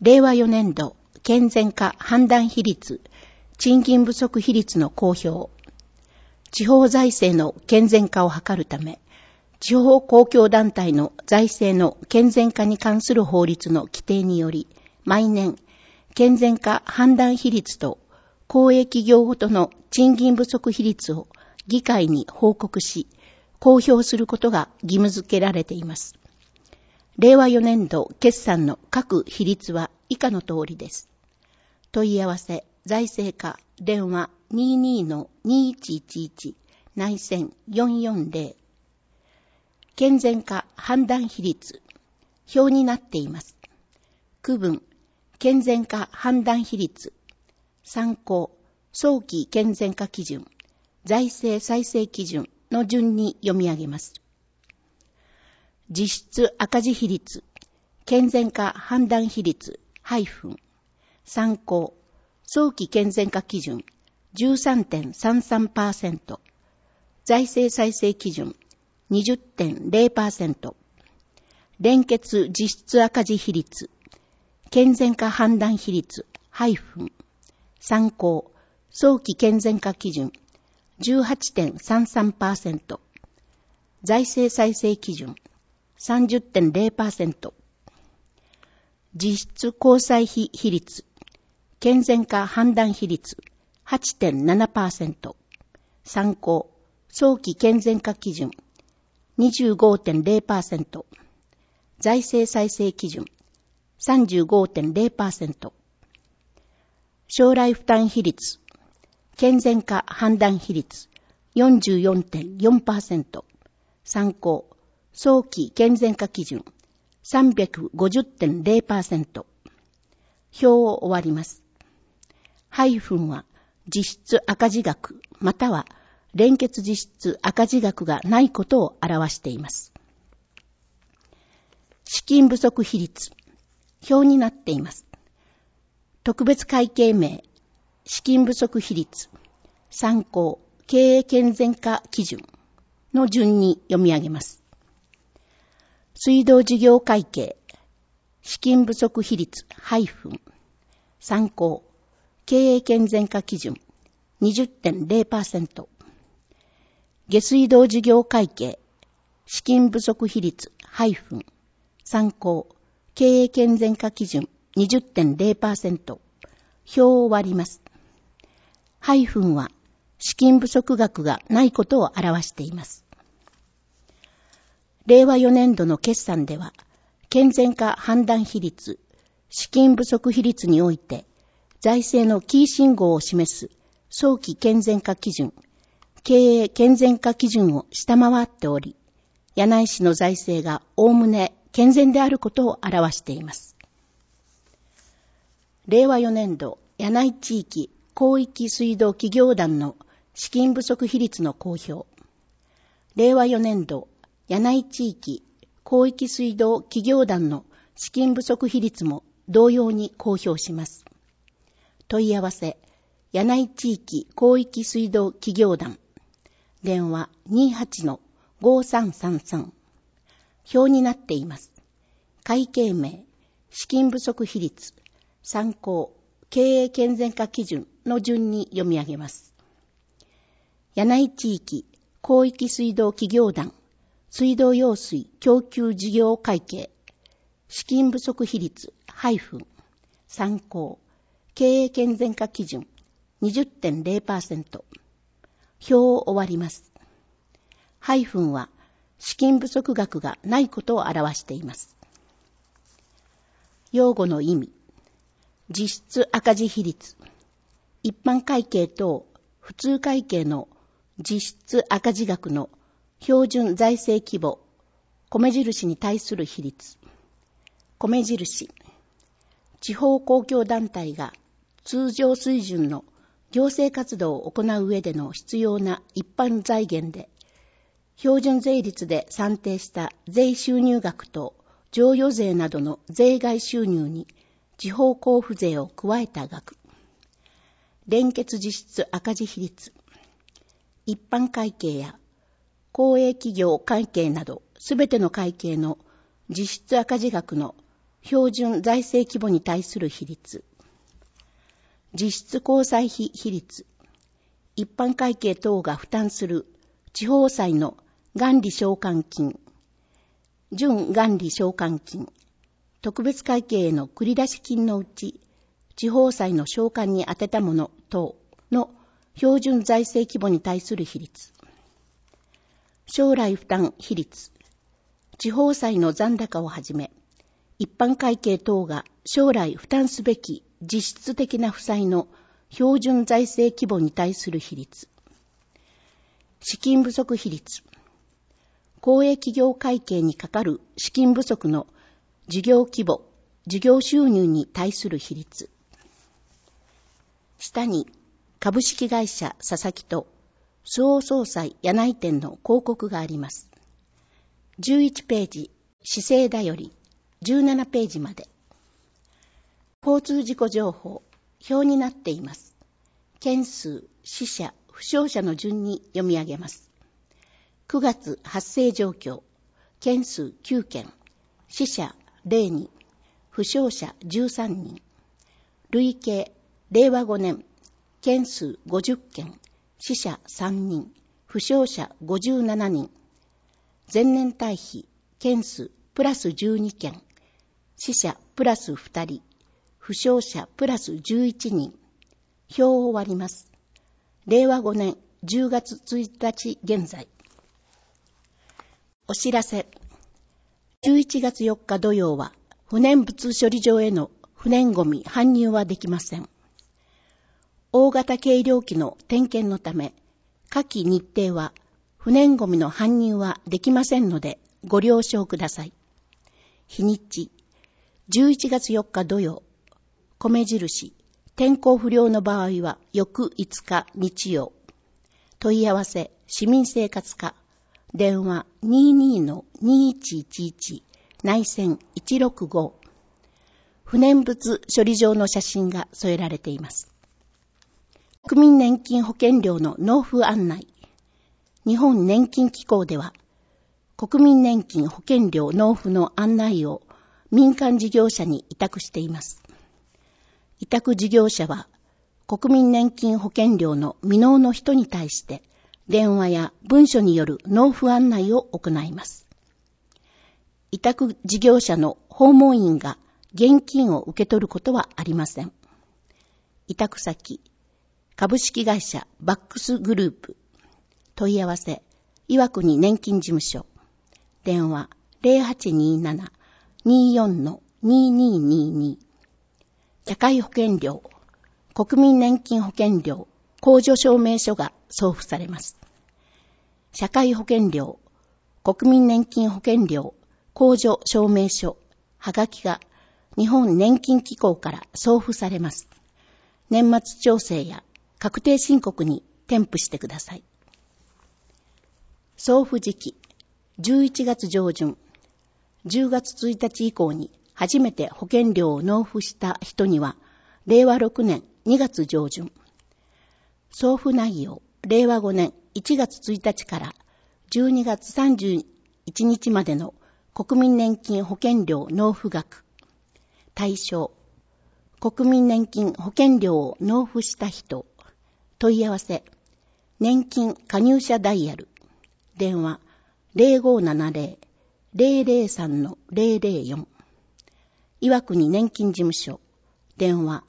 令和4年度健全化判断比率、賃金不足比率の公表。地方財政の健全化を図るため、地方公共団体の財政の健全化に関する法律の規定により、毎年、健全化判断比率と公営企業ごとの賃金不足比率を議会に報告し、公表することが義務付けられています。令和4年度決算の各比率は以下の通りです。問い合わせ、財政課、電話 22-2111 内線440。健全化判断比率、表になっています。区分、健全化判断比率、参考、早期健全化基準、財政再生基準の順に読み上げます。実質赤字比率、健全化判断比率、参考、早期健全化基準 13.33%、財政再生基準 20.0%、連結実質赤字比率、健全化判断比率、参考、早期健全化基準 18.33%、財政再生基準 30.0%、実質交際費比率、健全化判断比率 8.7%、参考、早期健全化基準 25.0%、財政再生基準 35.0%、将来負担比率、健全化判断比率 44.4%、参考、早期健全化基準 350.0%。表を終わります。は実質赤字額または連結実質赤字額がないことを表しています。資金不足比率、表になっています。特別会計名、資金不足比率、参考、経営健全化基準の順に読み上げます。水道事業会計、資金不足比率、参考、経営健全化基準 20.0%、下水道事業会計、資金不足比率、参考、経営健全化基準 20.0%、表を割ります。は、資金不足額がないことを表しています。令和4年度の決算では、健全化判断比率、資金不足比率において、財政のキー信号を示す早期健全化基準、経営健全化基準を下回っており、柳井市の財政がおおむね健全であることを表しています。令和4年度柳井地域広域水道企業団の資金不足比率の公表。令和4年度柳井地域広域水道企業団の資金不足比率も同様に公表します。問い合わせ、柳井地域広域水道企業団、電話 28-5333、表になっています。会計名、資金不足比率、参考、経営健全化基準の順に読み上げます。柳井地域広域水道企業団、水道用水供給事業会計、資金不足比率、参考、経営健全化基準 20.0%。表を終わります。は、資金不足額がないことを表しています。用語の意味。実質赤字比率。一般会計等普通会計の実質赤字額の標準財政規模、米印に対する比率。米印。地方公共団体が通常水準の行政活動を行う上での必要な一般財源で、標準税率で算定した税収入額と譲与税などの税外収入に地方交付税を加えた額。連結実質赤字比率。一般会計や公営企業会計などすべての会計の実質赤字額の標準財政規模に対する比率、実質交際費比率、一般会計等が負担する地方債の元利償還金、準元利償還金、特別会計への繰り出し金のうち、地方債の償還に充てたもの等の標準財政規模に対する比率、将来負担比率、地方債の残高をはじめ、一般会計等が将来負担すべき実質的な負債の標準財政規模に対する比率、資金不足比率、公営企業会計にかかる資金不足の事業規模、事業収入に対する比率。下に株式会社佐々木と周防総裁柳井店の広告があります。11ページ、市政だより17ページまで。交通事故情報、表になっています。件数、死者、負傷者の順に読み上げます。9月発生状況、件数9件、死者0人、負傷者13人。累計、令和5年、件数50件、死者3人、負傷者57人。前年対比、件数プラス12件、死者プラス2人、負傷者プラス11人。表を割ります。令和5年10月1日現在。お知らせ。11月4日土曜は、不燃物処理場への不燃ゴミ搬入はできません。大型計量器の点検のため、下記日程は不燃ゴミの搬入はできませんのでご了承ください。日にち、11月4日土曜、米印、天候不良の場合は翌5日日曜。問い合わせ、市民生活課、電話 22-2111 内線165。不燃物処理場の写真が添えられています。国民年金保険料の納付案内。日本年金機構では、国民年金保険料納付の案内を民間事業者に委託しています。委託事業者は、国民年金保険料の未納の人に対して、電話や文書による納付案内を行います。委託事業者の訪問員が現金を受け取ることはありません。委託先、株式会社バックスグループ。問い合わせ、岩国年金事務所。電話 0827-24-2222。社会保険料、国民年金保険料、控除証明書が送付されます。社会保険料、国民年金保険料、控除証明書、はがきが日本年金機構から送付されます。年末調整や確定申告に添付してください。送付時期、11月上旬、10月1日以降に初めて保険料を納付した人には、令和6年2月上旬、送付内容、令和5年1月1日から12月31日までの国民年金保険料納付額、対象、国民年金保険料を納付した人、問い合わせ、年金加入者ダイヤル、電話 0570-003-004、岩国年金事務所、電話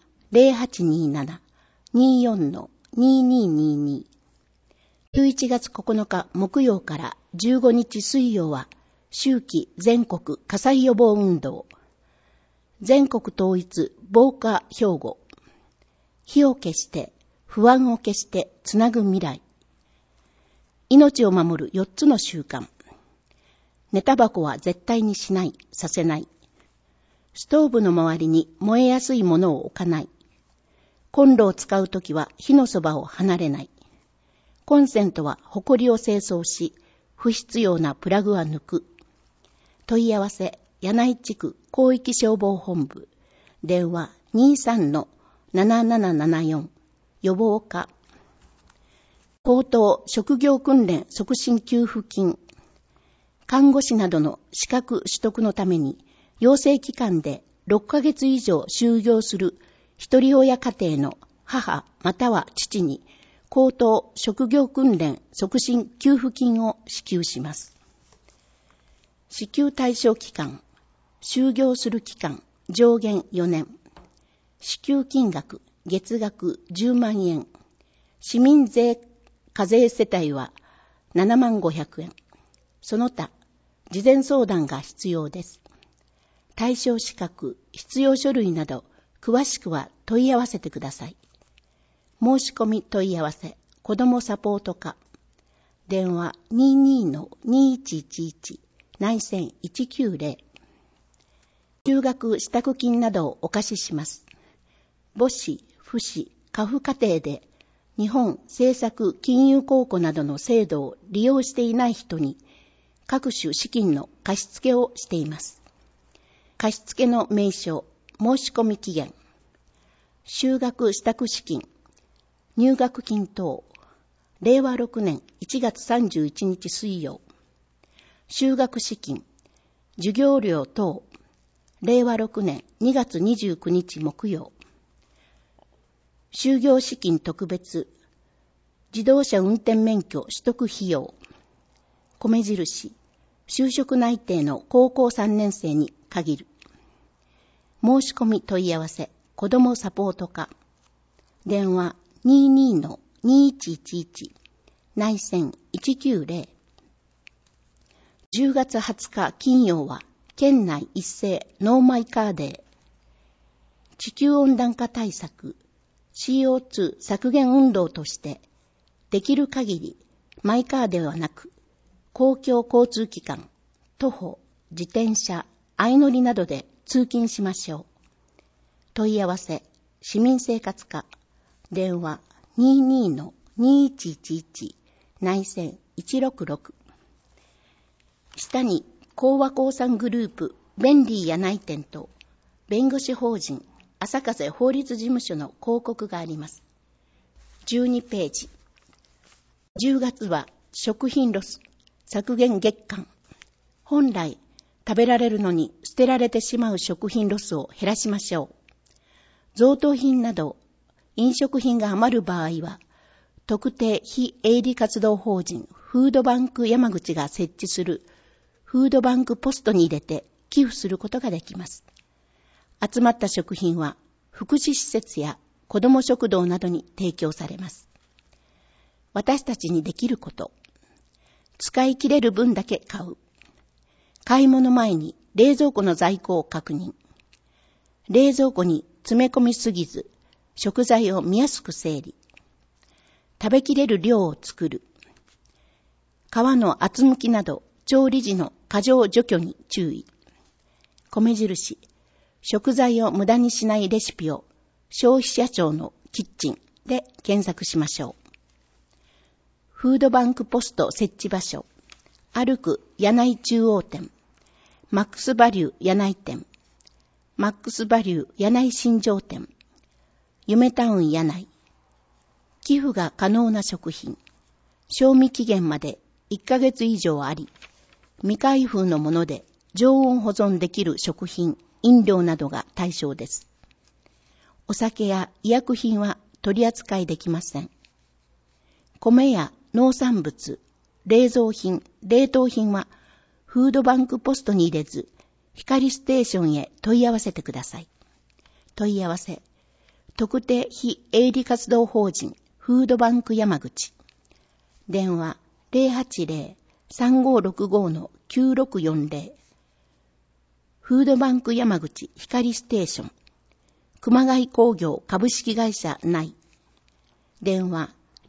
0827-24-2222。11月9日木曜から15日水曜は、秋季全国火災予防運動、全国統一防火標語、火を消して、不安を消してつなぐ未来、命を守る4つの習慣、寝タバコは絶対にしない、させない、ストーブの周りに燃えやすいものを置かない、コンロを使うときは火のそばを離れない、コンセントはホコリを清掃し、不必要なプラグは抜く。問い合わせ、柳井地区広域消防本部、電話 23-7774、予防課。高等職業訓練促進給付金。看護師などの資格取得のために、 養成機関で6ヶ月以上就業する一人親家庭の母または父に高等職業訓練促進給付金を支給します。支給対象期間、就業する期間、上限4年。支給金額、月額10万円。市民税課税世帯は7万500円。その他、事前相談が必要です。対象資格、必要書類など、詳しくは問い合わせてください。申し込み問い合わせ、子どもサポート課。電話 22-2111 内線190。就学支度金などをお貸しします。母子、父子、家父家庭で日本政策金融公庫などの制度を利用していない人に各種資金の貸付をしています。貸付の名称、申し込み期限、就学支度資金、入学金等、令和6年1月31日水曜、就学資金、授業料等、令和6年2月29日木曜、就業資金特別、自動車運転免許取得費用、米印、就職内定の高校3年生に限る。申し込み問い合わせ、子どもサポート課。電話 22-2111 内線190。10月20日金曜は県内一斉ノーマイカーデー。地球温暖化対策 CO2 削減運動としてできる限りマイカーではなく公共交通機関、徒歩、自転車、相乗りなどで通勤しましょう。問い合わせ、市民生活課、電話 22-2111 内線166。下に講和興産グループ便利や内店と弁護士法人朝風法律事務所の広告があります。12ページ。10月は食品ロス削減月間。本来食べられるのに捨てられてしまう食品ロスを減らしましょう。贈答品など飲食品が余る場合は、特定非営利活動法人フードバンク山口が設置するフードバンクポストに入れて寄付することができます。集まった食品は福祉施設や子ども食堂などに提供されます。私たちにできること。使い切れる分だけ買う。買い物前に冷蔵庫の在庫を確認。冷蔵庫に詰め込みすぎず、食材を見やすく整理。食べきれる量を作る。皮の厚むきなど調理時の過剰除去に注意。米印、食材を無駄にしないレシピを消費者庁のキッチンで検索しましょう。フードバンクポスト設置場所、歩く柳井中央店、マックスバリュー柳井店、マックスバリュー柳井新庄店、夢タウン柳井、寄付が可能な食品、賞味期限まで1ヶ月以上あり、未開封のもので常温保存できる食品、飲料などが対象です。お酒や医薬品は取り扱いできません。米や農産物、冷蔵品、冷凍品はフードバンクポストに入れず、光ステーションへ問い合わせてください。問い合わせ、特定非営利活動法人フードバンク山口。電話 080-3565-9640。フードバンク山口光ステーション。熊谷工業株式会社内。電話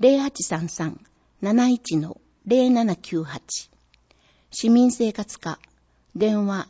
0833-71-0798。市民生活課。電話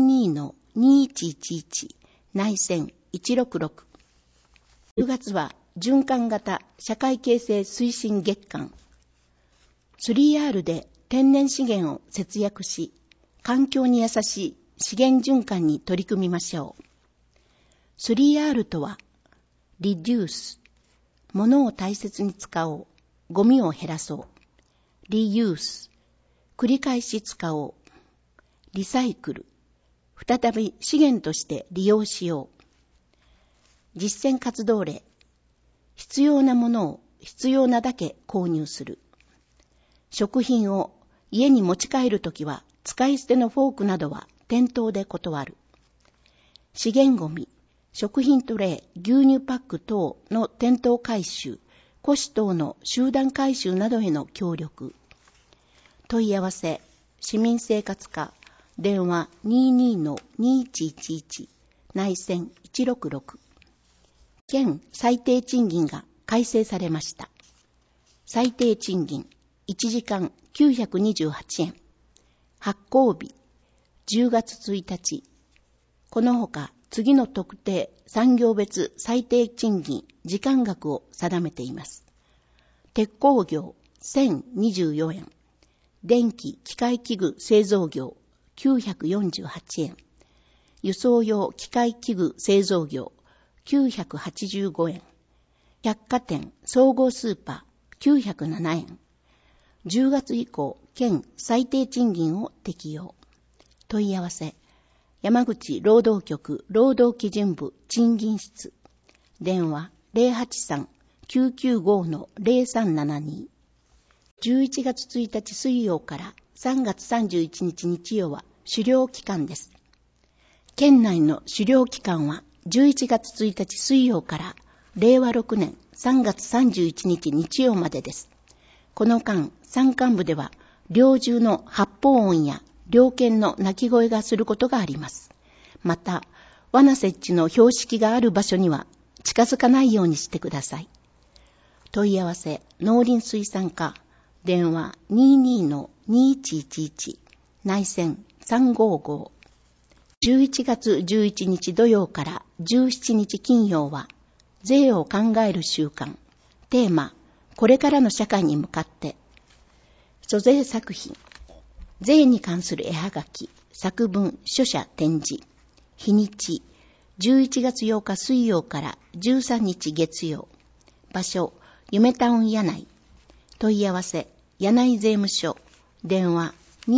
22-2111 内線166。10月は循環型社会形成推進月間。3R で天然資源を節約し、環境に優しい資源循環に取り組みましょう。3R とは、Reduce、物を大切に使おう、ゴミを減らそう。Reuse、繰り返し使おう。リサイクル、 再び資源として利用しよう。実践活動例。必要なものを必要なだけ購入する。食品を家に持ち帰るときは使い捨てのフォークなどは店頭で断る。資源ごみ、食品トレイ、牛乳パック等の店頭回収、古紙等の集団回収などへの協力。問い合わせ、市民生活課、電話 22-2111、内線166。県最低賃金が改正されました。最低賃金1時間928円。発行日10月1日。このほか次の特定産業別最低賃金時間額を定めています。鉄工業1024円。電気機械器具製造業948円。輸送用機械器具製造業985円。百貨店総合スーパー907円。10月以降、県最低賃金を適用。問い合わせ、山口労働局労働基準部賃金室。電話083-995-0372。11月1日水曜から3月31日日曜は狩猟期間です。県内の狩猟期間は11月1日水曜から令和6年3月31日日曜までです。この間、山間部では猟銃の発砲音や猟犬の鳴き声がすることがあります。また、罠設置の標識がある場所には近づかないようにしてください。問い合わせ、農林水産課、電話 22-2111、内線355。11月11日土曜から17日金曜は、税を考える週間。テーマ、これからの社会に向かって。租税作品。税に関する絵はがき、作文、書写展示。日にち、11月8日水曜から13日月曜。場所、夢タウン柳井。問い合わせ、柳井税務署。電話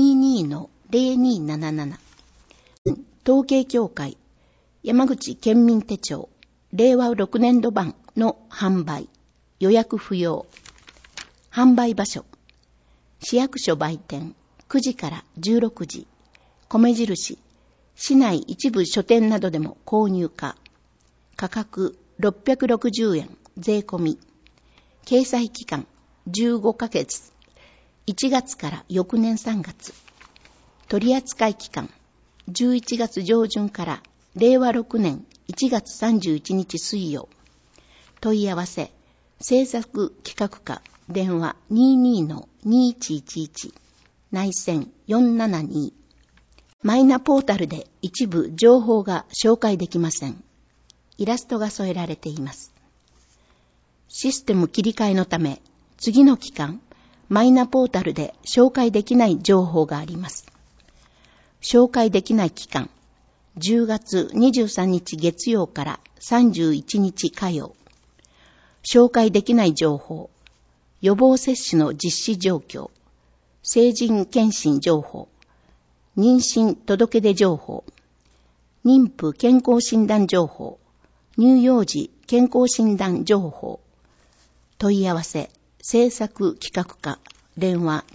22-0277。統計協会、山口県民手帳、令和6年度版の販売、予約不要。販売場所、市役所売店、9時から16時。米印、市内一部書店などでも購入可。価格660円、税込み。掲載期間15ヶ月。1月から翌年3月。取扱期間11月上旬から令和6年1月31日水曜。問い合わせ、制作企画課、電話 22-2111、内線472。マイナポータルで一部情報が紹介できません。イラストが添えられています。システム切り替えのため、次の期間、マイナポータルで紹介できない情報があります。紹介できない期間、10月23日月曜から31日火曜。紹介できない情報、予防接種の実施状況、成人検診情報、妊娠届出情報、妊婦健康診断情報、乳幼児健康診断情報。問い合わせ、制作企画課、電話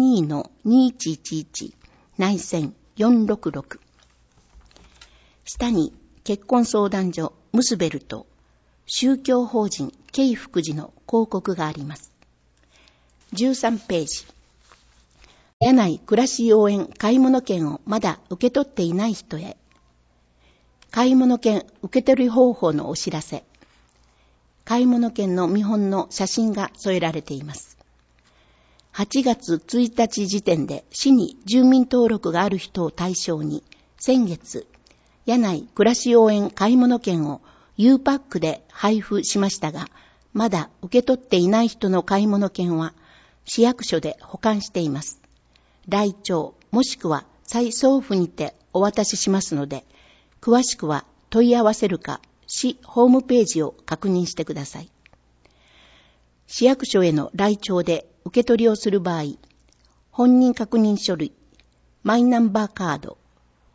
22-2111、内線466。下に結婚相談所ムスベルと宗教法人慶福寺の広告があります。13ページ。柳井暮らし応援買い物券をまだ受け取っていない人へ。買い物券受け取り方法のお知らせ。買い物券の見本の写真が添えられています。8月1日時点で市に住民登録がある人を対象に、先月、柳井暮らし応援買い物券を U パックで配布しましたが、まだ受け取っていない人の買い物券は市役所で保管しています。来庁もしくは再送付にてお渡ししますので、詳しくは問い合わせるか市ホームページを確認してください。市役所への来庁で受け取りをする場合、本人確認書類、マイナンバーカード、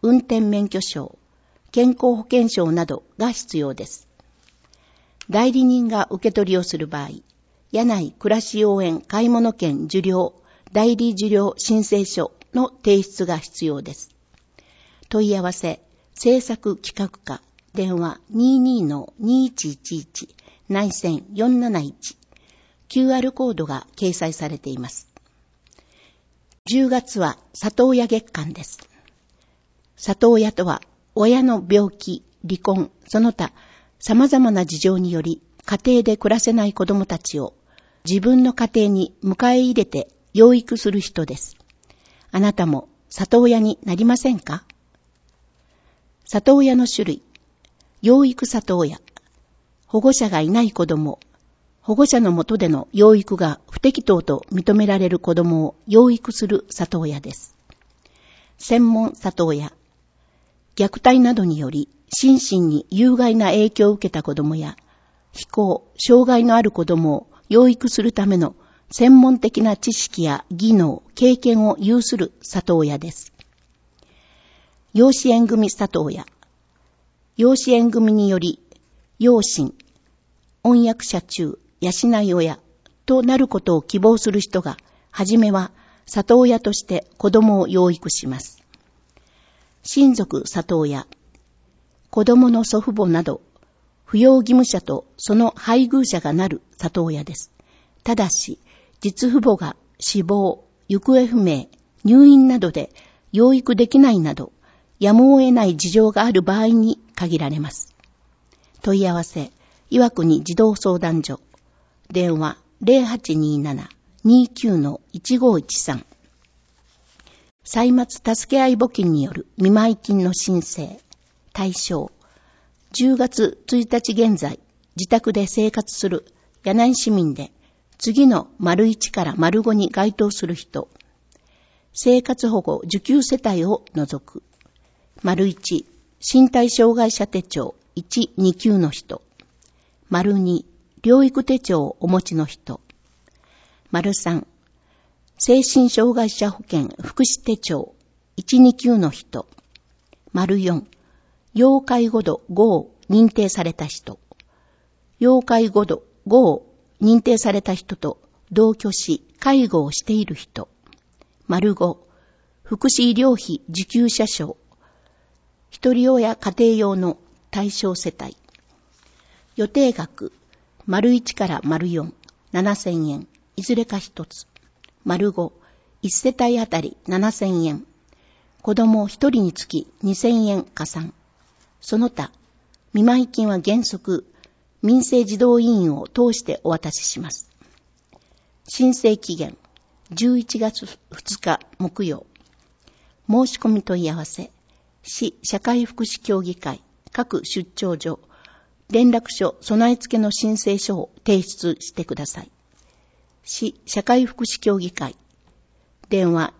運転免許証、健康保険証などが必要です。代理人が受け取りをする場合、柳井暮らし応援買物券受領代理受領申請書の提出が必要です。問い合わせ、制作企画課、電話 22-2111 内線471、QR コードが掲載されています。10月は里親月間です。里親とは、親の病気、離婚、その他、様々な事情により、家庭で暮らせない子供たちを自分の家庭に迎え入れて養育する人です。あなたも里親になりませんか？里親の種類、養育里親、保護者がいない子供、保護者の下での養育が不適当と認められる子供を養育する里親です。専門里親、虐待などにより心身に有害な影響を受けた子供や、非行、障害のある子供を養育するための専門的な知識や技能、経験を有する里親です。養子縁組里親、養子縁組により、養親、婚約者中、養い親となることを希望する人が、はじめは里親として子供を養育します。親族里親、子供の祖父母など、扶養義務者とその配偶者がなる里親です。ただし、実父母が死亡、行方不明、入院などで養育できないなど、やむを得ない事情がある場合に限られます。問い合わせ、岩国児童相談所、電話 0827-29-1513。歳末助け合い募金による見舞金の申請、対象、10月1日現在、自宅で生活する柳井市民で、次の丸1から丸5に該当する人、生活保護受給世帯を除く、丸1、身体障害者手帳1、2級の人、丸2、療育手帳をお持ちの人、丸3、精神障害者保険福祉手帳1、2級の人、丸4、要介護度5を認定された人、要介護度5を認定された人と同居し介護をしている人、丸5、福祉医療費受給者証、一人親家庭用の対象世帯、予定額、丸1から丸4、7000円、いずれか一つ、丸5、1世帯あたり7000円、子供一人につき2000円加算、その他、見舞金は原則、民生児童委員を通してお渡しします。申請期限、11月2日木曜。申し込み問い合わせ、市社会福祉協議会、各出張所、連絡書備え付けの申請書を提出してください。市社会福祉協議会、電話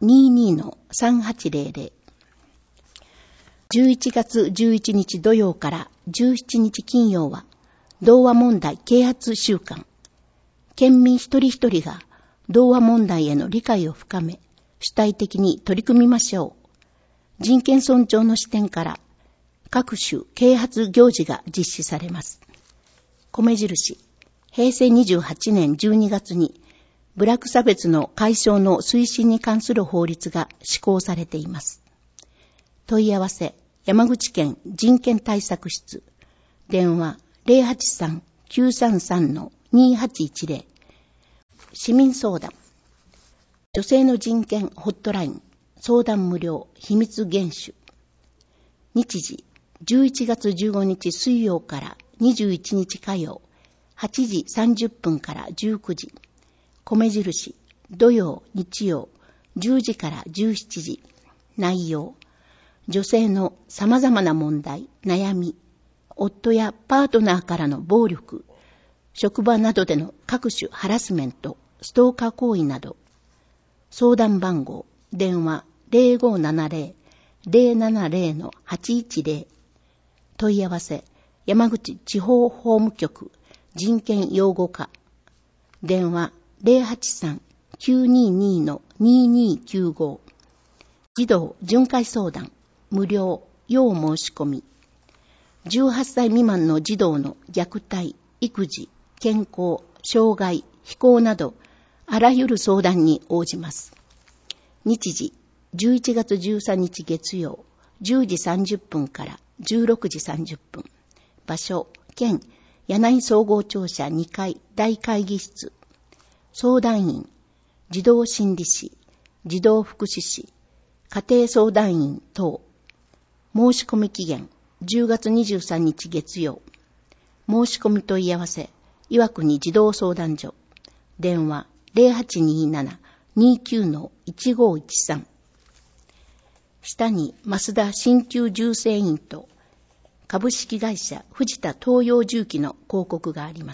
22-3800。11月11日土曜から17日金曜は、童話問題啓発週間。県民一人一人が童話問題への理解を深め、主体的に取り組みましょう。人権尊重の視点から各種啓発行事が実施されます。米印、平成28年12月に部落差別の解消の推進に関する法律が施行されています。問い合わせ、山口県人権対策室、電話 083-933-2810。市民相談、女性の人権ホットライン、相談無料、秘密厳守。日時、11月15日水曜から21日火曜、8時30分から19時。米印、土曜、日曜、10時から17時。内容、女性の様々な問題、悩み、夫やパートナーからの暴力、職場などでの各種ハラスメント、ストーカー行為など。相談番号、電話 0570-070-810。問い合わせ、山口地方法務局人権擁護課。電話 083-922-2295。児童巡回相談、 無料、要申し込み。18歳未満の児童の虐待、育児、健康、障害、非行など、あらゆる相談に応じます。日時、11月13日月曜、10時30分から16時30分。場所、県、柳井総合庁舎2階大会議室。相談員、児童心理士、児童福祉士、家庭相談員等。申し込み期限、10月23日月曜。申し込み問い合わせ、岩国児童相談所。電話、0827-29-1513。下に増田鍼灸重生院と株式会社藤田東洋重機の広告があります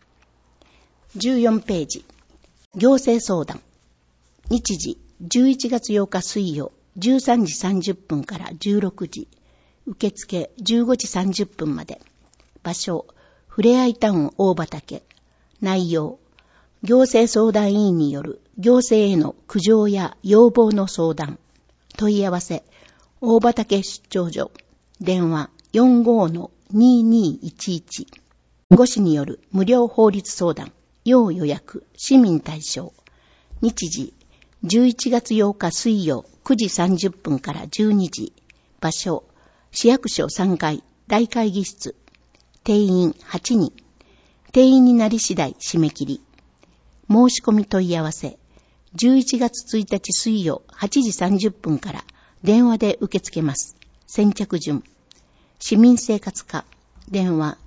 。14ページ。行政相談。日時、11月8日水曜、13時30分から16時。受付15時30分まで。場所、ふれあいタウン大畑。内容、行政相談委員による行政への苦情や要望の相談。問い合わせ、大畑出張所。電話 45-2211。弁護士による無料法律相談。要予約、市民対象。日時、11月8日水曜9時30分から12時。場所、市役所3階大会議室。定員8人。定員になり次第締め切り。申し込み問い合わせ。11月1日水曜8時30分から電話で受け付けます。先着順。市民生活課。電話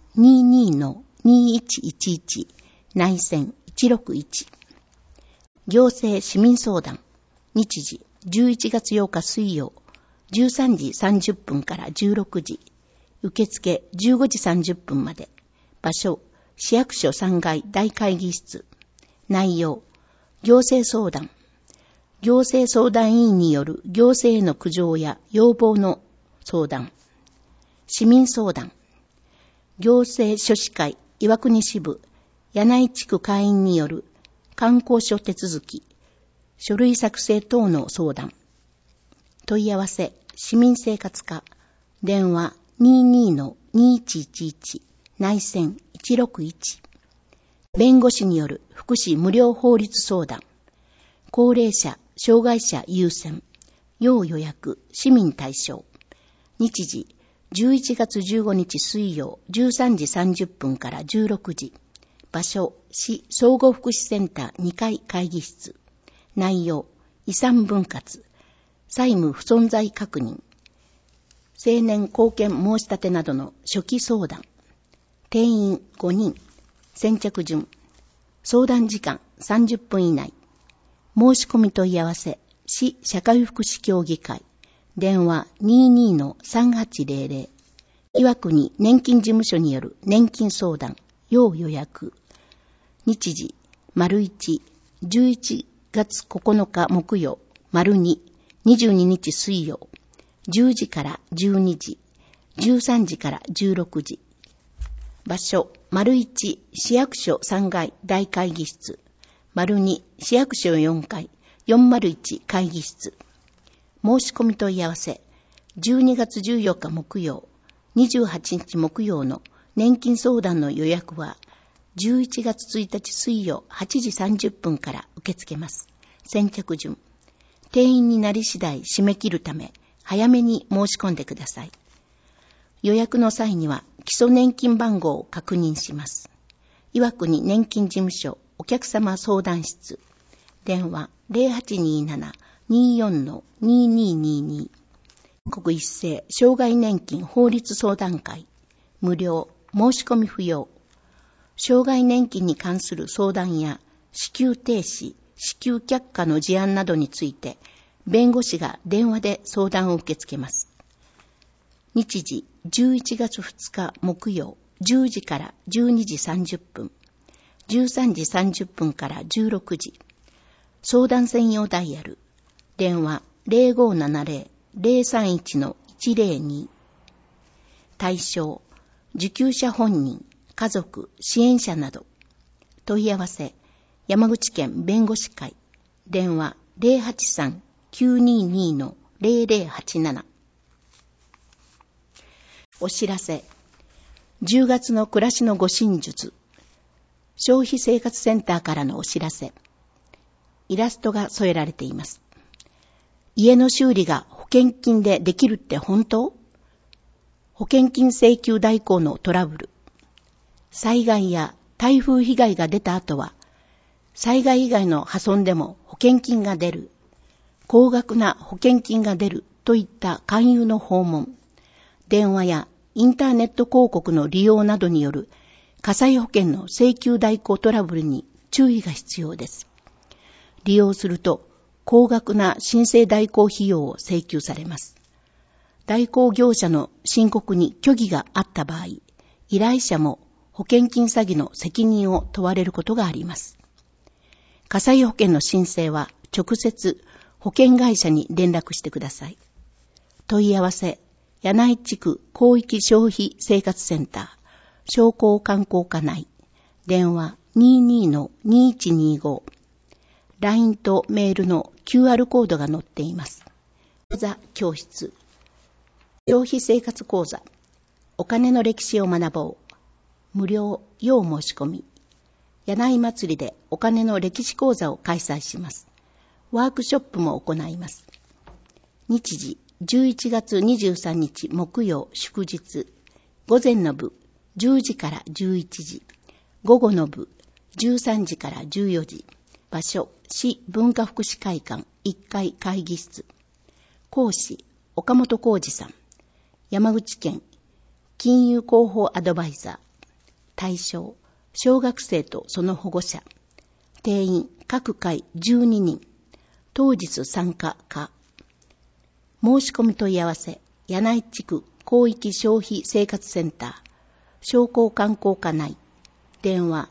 22-2111 内線161。行政市民相談。日時11月8日水曜13時30分から16時。受付15時30分まで。場所、市役所3階大会議室。内容、行政相談。行政相談委員による行政への苦情や要望の相談。市民相談。行政書士会岩国支部柳井地区会員による観光書手続き、書類作成等の相談。問い合わせ、市民生活課。電話 22-2111 内線161。弁護士による福祉無料法律相談。高齢者、障害者優先。要予約、市民対象。日時、11月15日水曜13時30分から16時。場所、市総合福祉センター2階会議室。内容、遺産分割。債務不存在確認。青年貢献申し立てなどの初期相談。定員5人。先着順。相談時間30分以内。申し込み問い合わせ、市社会福祉協議会。電話 22-3800。岩国年金事務所による年金相談。要予約。日時、1、11月9日木曜。2、22日水曜。10時から12時。13時から16時。場所、1、市役所3階大会議室。2、市役所4階401会議室。申し込み問い合わせ。12月14日木曜、28日木曜の年金相談の予約は、11月1日水曜8時30分から受け付けます。先着順。定員になり次第締め切るため、早めに申し込んでください。予約の際には基礎年金番号を確認します。岩国年金事務所お客様相談室。電話 0827-24-2222。国一斉障害年金法律相談会。無料、申し込み不要。障害年金に関する相談や支給停止、支給却下の事案などについて、弁護士が電話で相談を受け付けます。日時、11月2日木曜、10時から12時30分、13時30分から16時。相談専用ダイヤル。電話 0570-031-102。対象、受給者本人、家族、支援者など。問い合わせ、山口県弁護士会。電話 083-922-0087。 お知らせ。10月の暮らしの護身術。消費生活センターからのお知らせ。イラストが添えられています。家の修理が保険金でできるって本当？保険金請求代行のトラブル。災害や台風被害が出た後は、災害以外の破損でも保険金が出る。高額な保険金が出るといった勧誘の訪問。電話やインターネット広告の利用などによる火災保険の請求代行トラブルに注意が必要です。利用すると高額な申請代行費用を請求されます。代行業者の申告に虚偽があった場合、依頼者も保険金詐欺の責任を問われることがあります。火災保険の申請は直接保険会社に連絡してください。問い合わせ、柳井地区広域消費生活センター、商工観光課内、電話 22-2125、LINE とメールの QR コードが載っています。講座教室、消費生活講座、お金の歴史を学ぼう。無料、要申し込み。柳井祭りでお金の歴史講座を開催します。ワークショップも行います。日時、11月23日木曜祝日。午前の部、10時から11時。午後の部、13時から14時。場所、市文化福祉会館1階会議室。講師、岡本浩二さん。山口県、金融広報アドバイザー。対象、小学生とその保護者。定員、各回12人。当日参加可。申し込み問い合わせ、柳井地区広域消費生活センター、商工観光課内。電話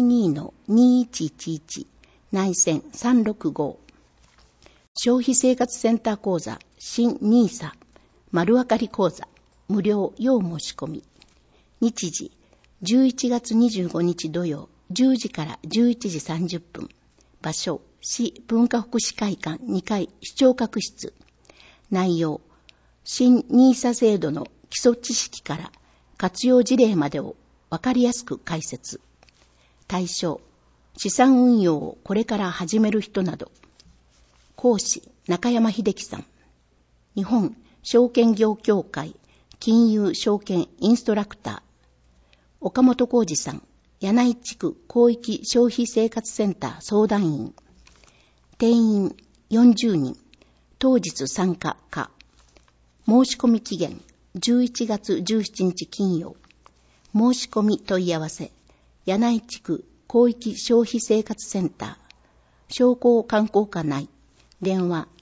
22-2111、内線365。消費生活センター講座、新NISA、丸分かり講座、無料要申し込み。日時、11月25日土曜、10時から11時30分。場所、市文化福祉会館2階視聴覚室。内容、新NISA制度の基礎知識から活用事例までをわかりやすく解説。対象、資産運用をこれから始める人など。講師、中山秀樹さん。日本証券業協会金融証券インストラクター。岡本浩二さん、柳井地区広域消費生活センター相談員。定員40人。当日参加可。申し込み期限11月17日金曜。申し込み問い合わせ、柳井地区広域消費生活センター、商工観光課内。電話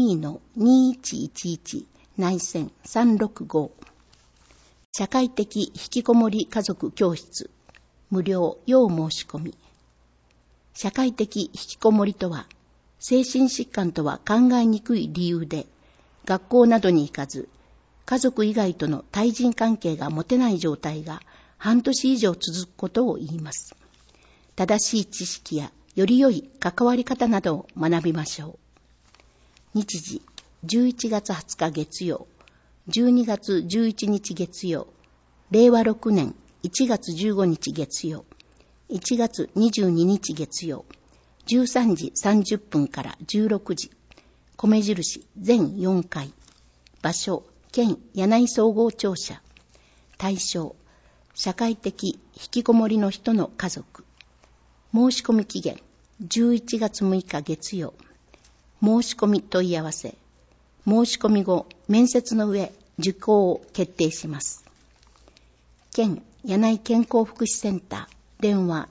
22-2111、内線365。社会的引きこもり家族教室、無料要申し込み。社会的引きこもりとは、精神疾患とは考えにくい理由で、学校などに行かず、家族以外との対人関係が持てない状態が半年以上続くことを言います。正しい知識やより良い関わり方などを学びましょう。日時、11月20日月曜、12月11日月曜、令和6年1月15日月曜、1月22日月曜、13時30分から16時、米印全4回、場所、県柳井総合庁舎、対象、社会的引きこもりの人の家族、申し込み期限、11月6日月曜、申し込み問い合わせ、申し込み後、面接の上、受講を決定します。県柳井健康福祉センター、電話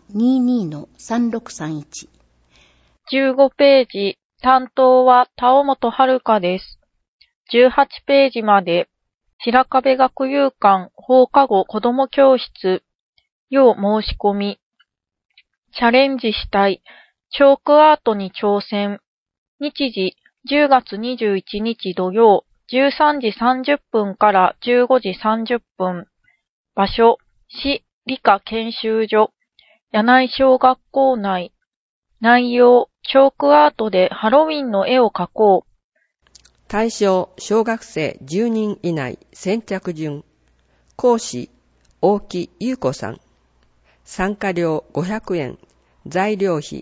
22-3631。 15ページ、担当は田尾本遥です。18ページまで、白壁学友館放課後子ども教室、要申し込み。チャレンジしたい、チョークアートに挑戦。日時、10月21日土曜、13時30分から15時30分。場所、市理科研修所、柳井小学校内。内容、チョークアートでハロウィンの絵を描こう。 対象、小学生10人以内、先着順。 講師、大木優子さん。参加料500円。材料費。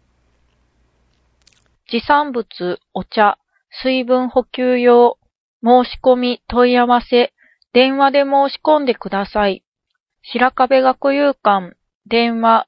持参物、お茶、水分補給用、申し込み、問い合わせ、電話で申し込んでください。白壁学友館、電話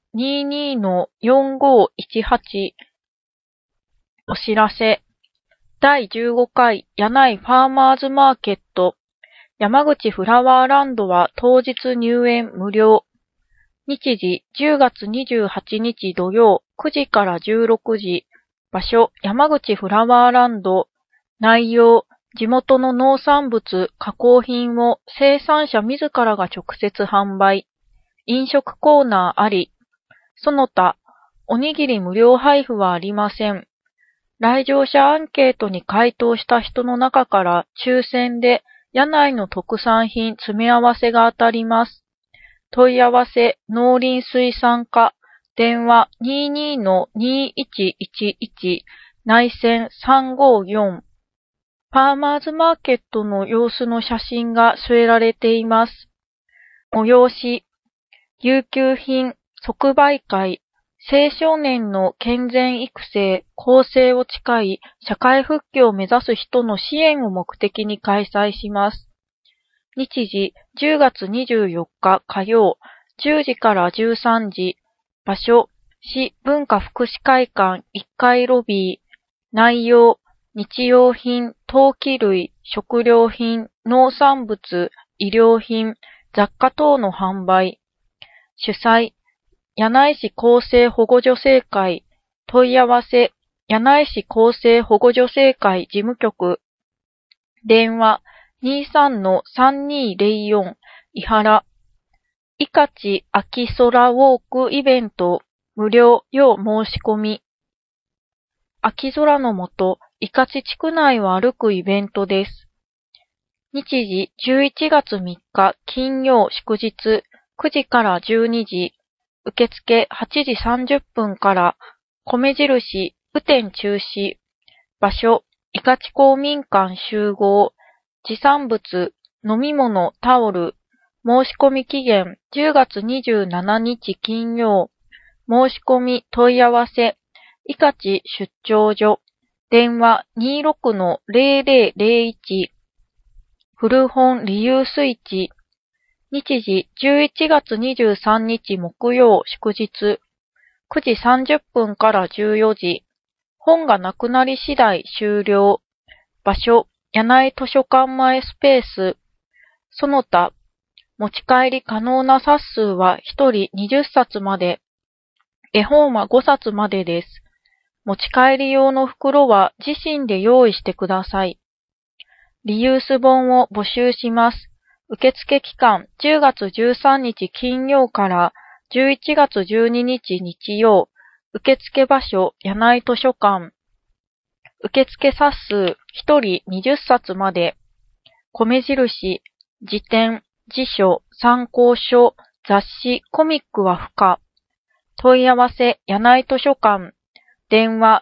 22-4518。お知らせ。第15回柳井ファーマーズマーケット、山口フラワーランドは当日入園無料。日時10月28日土曜9時から16時。場所山口フラワーランド。内容地元の農産物、加工品を生産者自らが直接販売。飲食コーナーあり。その他、おにぎり無料配布はありません。来場者アンケートに回答した人の中から抽選で柳井の特産品詰め合わせが当たります。問い合わせ農林水産課電話 22-2111 内線354。ファーマーズマーケットの様子の写真が添えられています。催し、有給品、即売会、青少年の健全育成、更生を誓い、社会復帰を目指す人の支援を目的に開催します。日時、10月24日火曜、10時から13時。場所、市文化福祉会館1階ロビー。内容、日用品、陶器類、食料品、農産物、医療品、雑貨等の販売。主催、柳井市厚生保護助成会。問い合わせ、柳井市厚生保護助成会事務局。電話、23-3204 伊原。いかち秋空ウォークイベント、無料要申し込み。秋空の下、いかち地区内を歩くイベントです。日時11月3日金曜祝日9時から12時。受付8時30分から、米印、雨天中止。場所、いかち公民館集合。持参物、飲み物、タオル。申し込み期限、10月27日金曜。申し込み、問い合わせ、いかち出張所。電話 26-0001。古本リユース市。日時11月23日木曜祝日9時30分から14時。本がなくなり次第終了。場所、柳井図書館前スペース。その他、持ち帰り可能な冊数は1人20冊まで。絵本は5冊までです。持ち帰り用の袋は自身で用意してください。リユース本を募集します。受付期間10月13日金曜から11月12日日曜。受付場所柳井図書館。受付冊数1人20冊まで。米印、辞典、辞書、参考書、雑誌、コミックは不可。問い合わせ柳井図書館。電話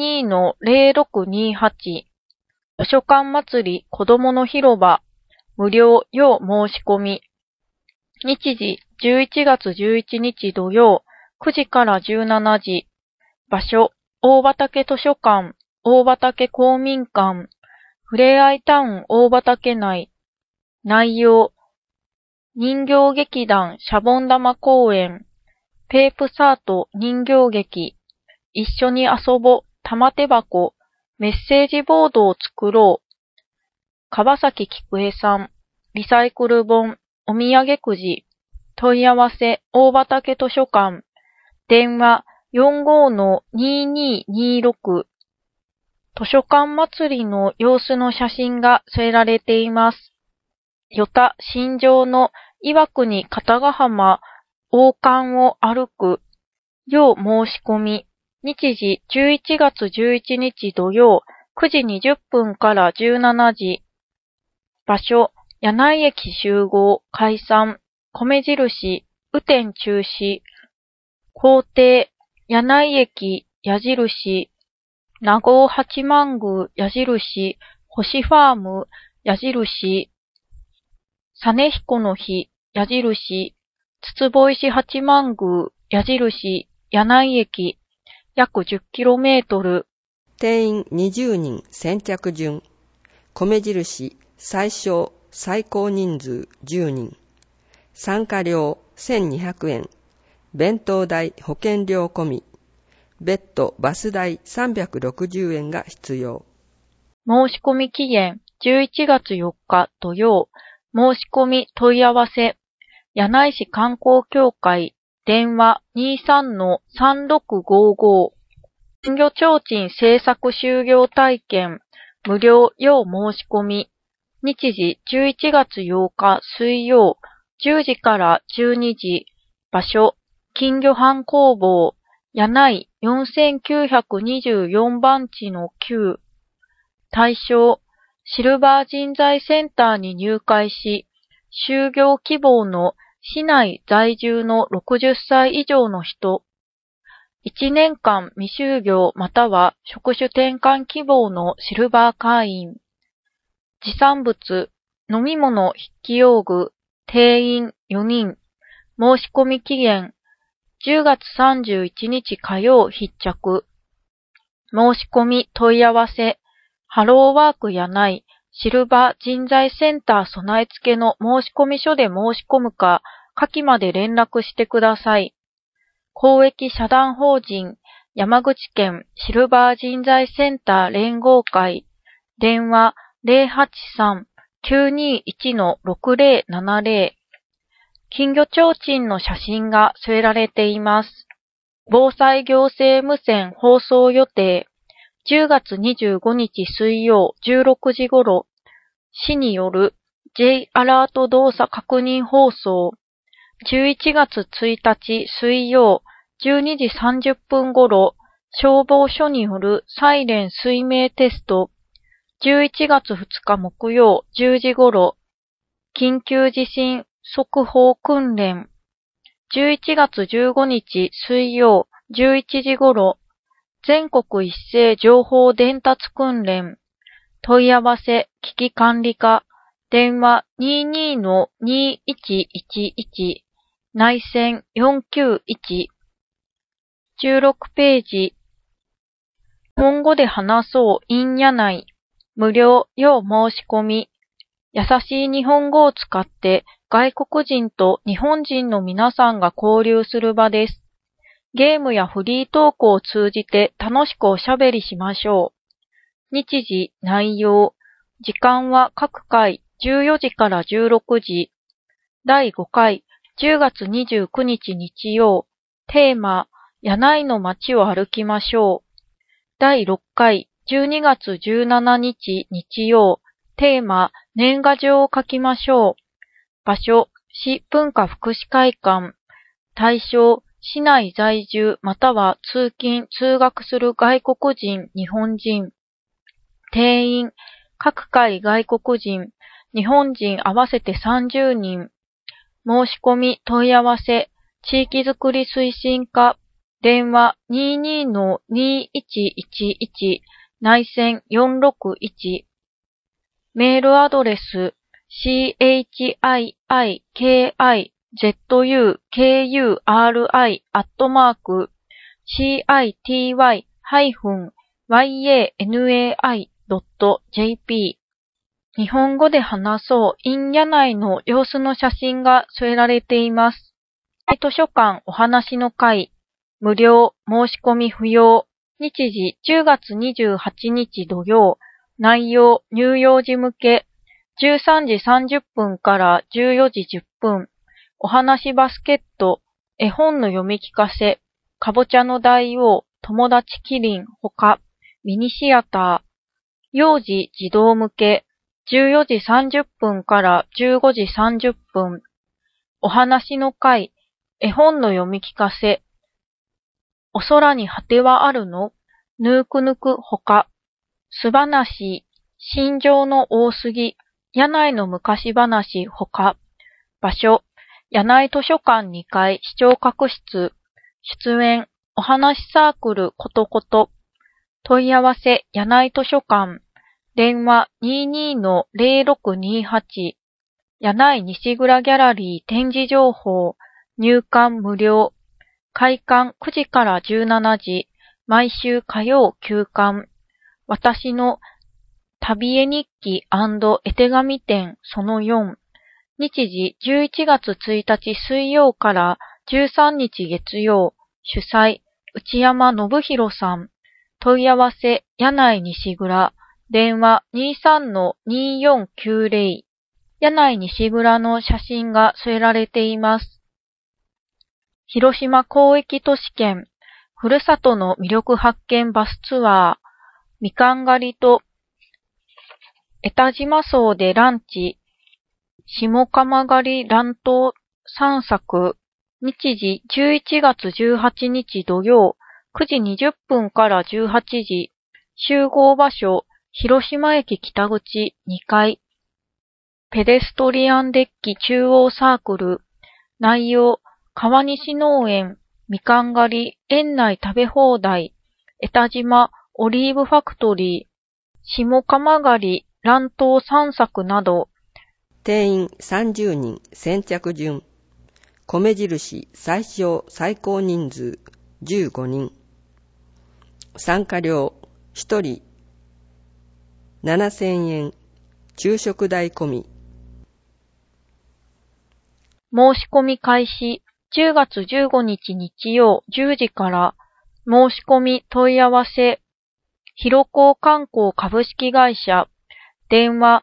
22-0628。図書館祭り子どもの広場。無料要申し込み。日時11月11日土曜9時から17時。場所大畑図書館、大畑公民館、ふれあいタウン大畑内。内容人形劇団シャボン玉公演、ペープサート人形劇、一緒に遊ぼ玉手箱、メッセージボードを作ろう。川崎菊江さん、リサイクル本、お土産くじ、問い合わせ、大畑図書館、電話 45-2226。図書館祭りの様子の写真が添えられています。与田新庄の岩国片ヶ浜王冠を歩く、要申し込み。日時11月11日土曜9時20分から17時。場所、柳井駅集合、解散、米印、雨天中止。工程、柳井駅、矢印、名護八幡宮、矢印、星ファーム、矢印。 実彦の日、矢印、筒坊石八幡宮、矢印、柳井駅、約 10km。 定員20人先着順。米印、最小、最高人数10人。参加料1200円。弁当代、保険料込み。別途バス代360円が必要。 申し込み期限11月4日土曜。申し込み問い合わせ。柳井市観光協会。電話 23-3655。金魚提灯製作就業体験。無料要申し込み。日時11月8日水曜。10時から12時。場所。金魚班工房。柳井4924番地の9。対象。シルバー人材センターに入会し、就業希望の市内在住の60歳以上の人。1年間未就業または職種転換希望のシルバー会員。持参物、飲み物筆記用具、定員4人。申し込み期限、10月31日火曜必着。申し込み問い合わせ、ハローワークやないシルバー人材センター備え付けの申し込み書で申し込むか、下記まで連絡してください。公益社団法人山口県シルバー人材センター連合会。電話 083-921-6070。金魚提灯の写真が添えられています。防災行政無線放送予定。10月25日水曜16時頃、市による J アラート動作確認放送。11月1日水曜12時30分頃、消防署によるサイレン水明テスト。11月2日木曜10時頃、緊急地震速報訓練。11月15日水曜11時頃、全国一斉情報伝達訓練。問い合わせ危機管理課。電話 22-2111。内線491。16ページ。日本語で話そう in 柳井。無料要申し込み。優しい日本語を使って外国人と日本人の皆さんが交流する場です。ゲームやフリートークを通じて楽しくおしゃべりしましょう。日時、内容。時間は各回14時から16時。第5回10月29日日曜。テーマ、柳井の街を歩きましょう。第6回12月17日日曜。テーマ、年賀状を書きましょう。場所、市文化福祉会館。対象、市内在住または通勤・通学する外国人・日本人。定員、各界外国人、日本人合わせて30人。申し込み問い合わせ、地域づくり推進課。電話 22-2111。内線461。メールアドレス、chikuri.kuri.city-kuri-yanai.jp。日本語で話そう in 柳井の様子の写真が添えられています。図書館お話の会。無料、申し込み不要。日時10月28日土曜。内容、乳幼児向け。13時30分から14時10分。お話バスケット。絵本の読み聞かせ。かぼちゃの大王。友達キリン。他。ミニシアター。幼児児童向け。14時30分から15時30分。お話の会。絵本の読み聞かせ。お空に果てはあるの？ぬくぬくほか。すばなし。心情の多すぎ。柳井の昔話ほか。場所。柳井図書館2階視聴覚室。出演。お話サークルことこと。問い合わせ柳井図書館。電話 22-0628。 柳井西蔵ギャラリー展示情報、入館無料、開館9時から17時、毎週火曜休館、私の旅絵日記&絵手紙展その4、日時11月1日水曜から13日月曜、主催、内山信弘さん、問い合わせ、柳井西蔵、電話 23-2490、柳井西蔵の写真が添えられています。広島広域都市圏、ふるさとの魅力発見バスツアー、みかん狩りと江田島荘でランチ、下釜狩り乱闘散策、日時11月18日土曜、9時20分から18時、集合場所、広島駅北口2階、ペデストリアンデッキ中央サークル、内容、川西農園、みかん狩り、園内食べ放題、江田島、オリーブファクトリー、下釜狩り、乱闘散策など、 定員30人先着順、米印最小最高人数15人、参加料1人7000円、昼食代込み。 申し込み開始10月15日日曜10時から、申し込み問い合わせ、広光観光株式会社、電話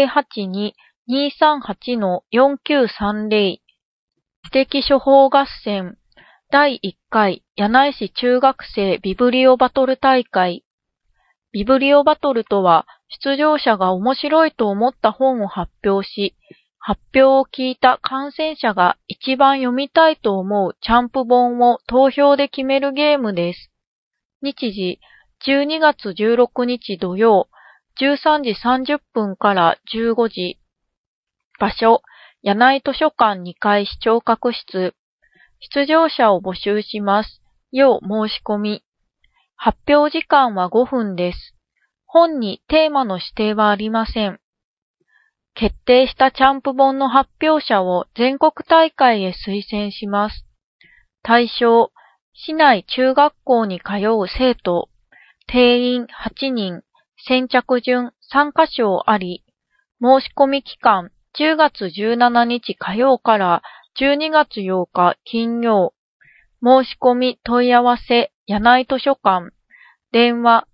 082-238-4930、知的処方合戦、第1回柳井市中学生ビブリオバトル大会。ビブリオバトルとは、出場者が面白いと思った本を発表し、発表を聞いた観戦者が一番読みたいと思うチャンプ本を投票で決めるゲームです。日時、12月16日土曜、13時30分から15時。場所、柳井図書館2階視聴覚室。出場者を募集します。要申し込み。発表時間は5分です。本にテーマの指定はありません。決定したチャンプ本の発表者を全国大会へ推薦します。対象、市内中学校に通う生徒、定員8人、先着順参加賞あり、申し込み期間10月17日火曜から12月8日金曜、申し込み問い合わせ、柳井図書館、電話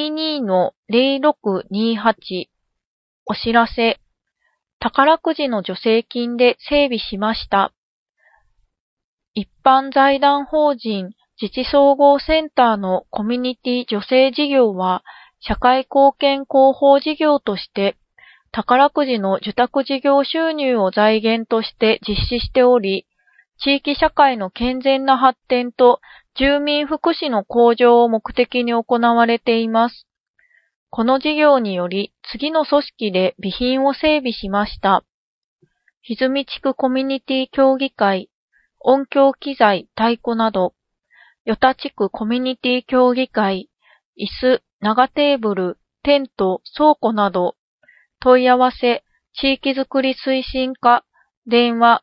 22-0628、お知らせ、宝くじの助成金で整備しました。一般財団法人自治総合センターのコミュニティ助成事業は、社会貢献広報事業として、宝くじの受託事業収入を財源として実施しており、地域社会の健全な発展と住民福祉の向上を目的に行われています。この事業により次の組織で備品を整備しました。歪み地区コミュニティ協議会、音響機材、太鼓など、与田地区コミュニティ協議会、椅子、長テーブル、テント、倉庫など、問い合わせ、地域づくり推進課、電話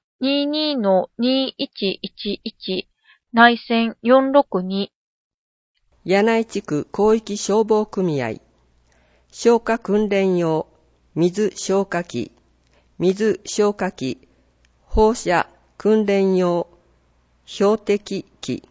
22-2111、内線462。 柳井地区広域消防組合、消火訓練用、水消火器、水消火器、放射訓練用、標的器。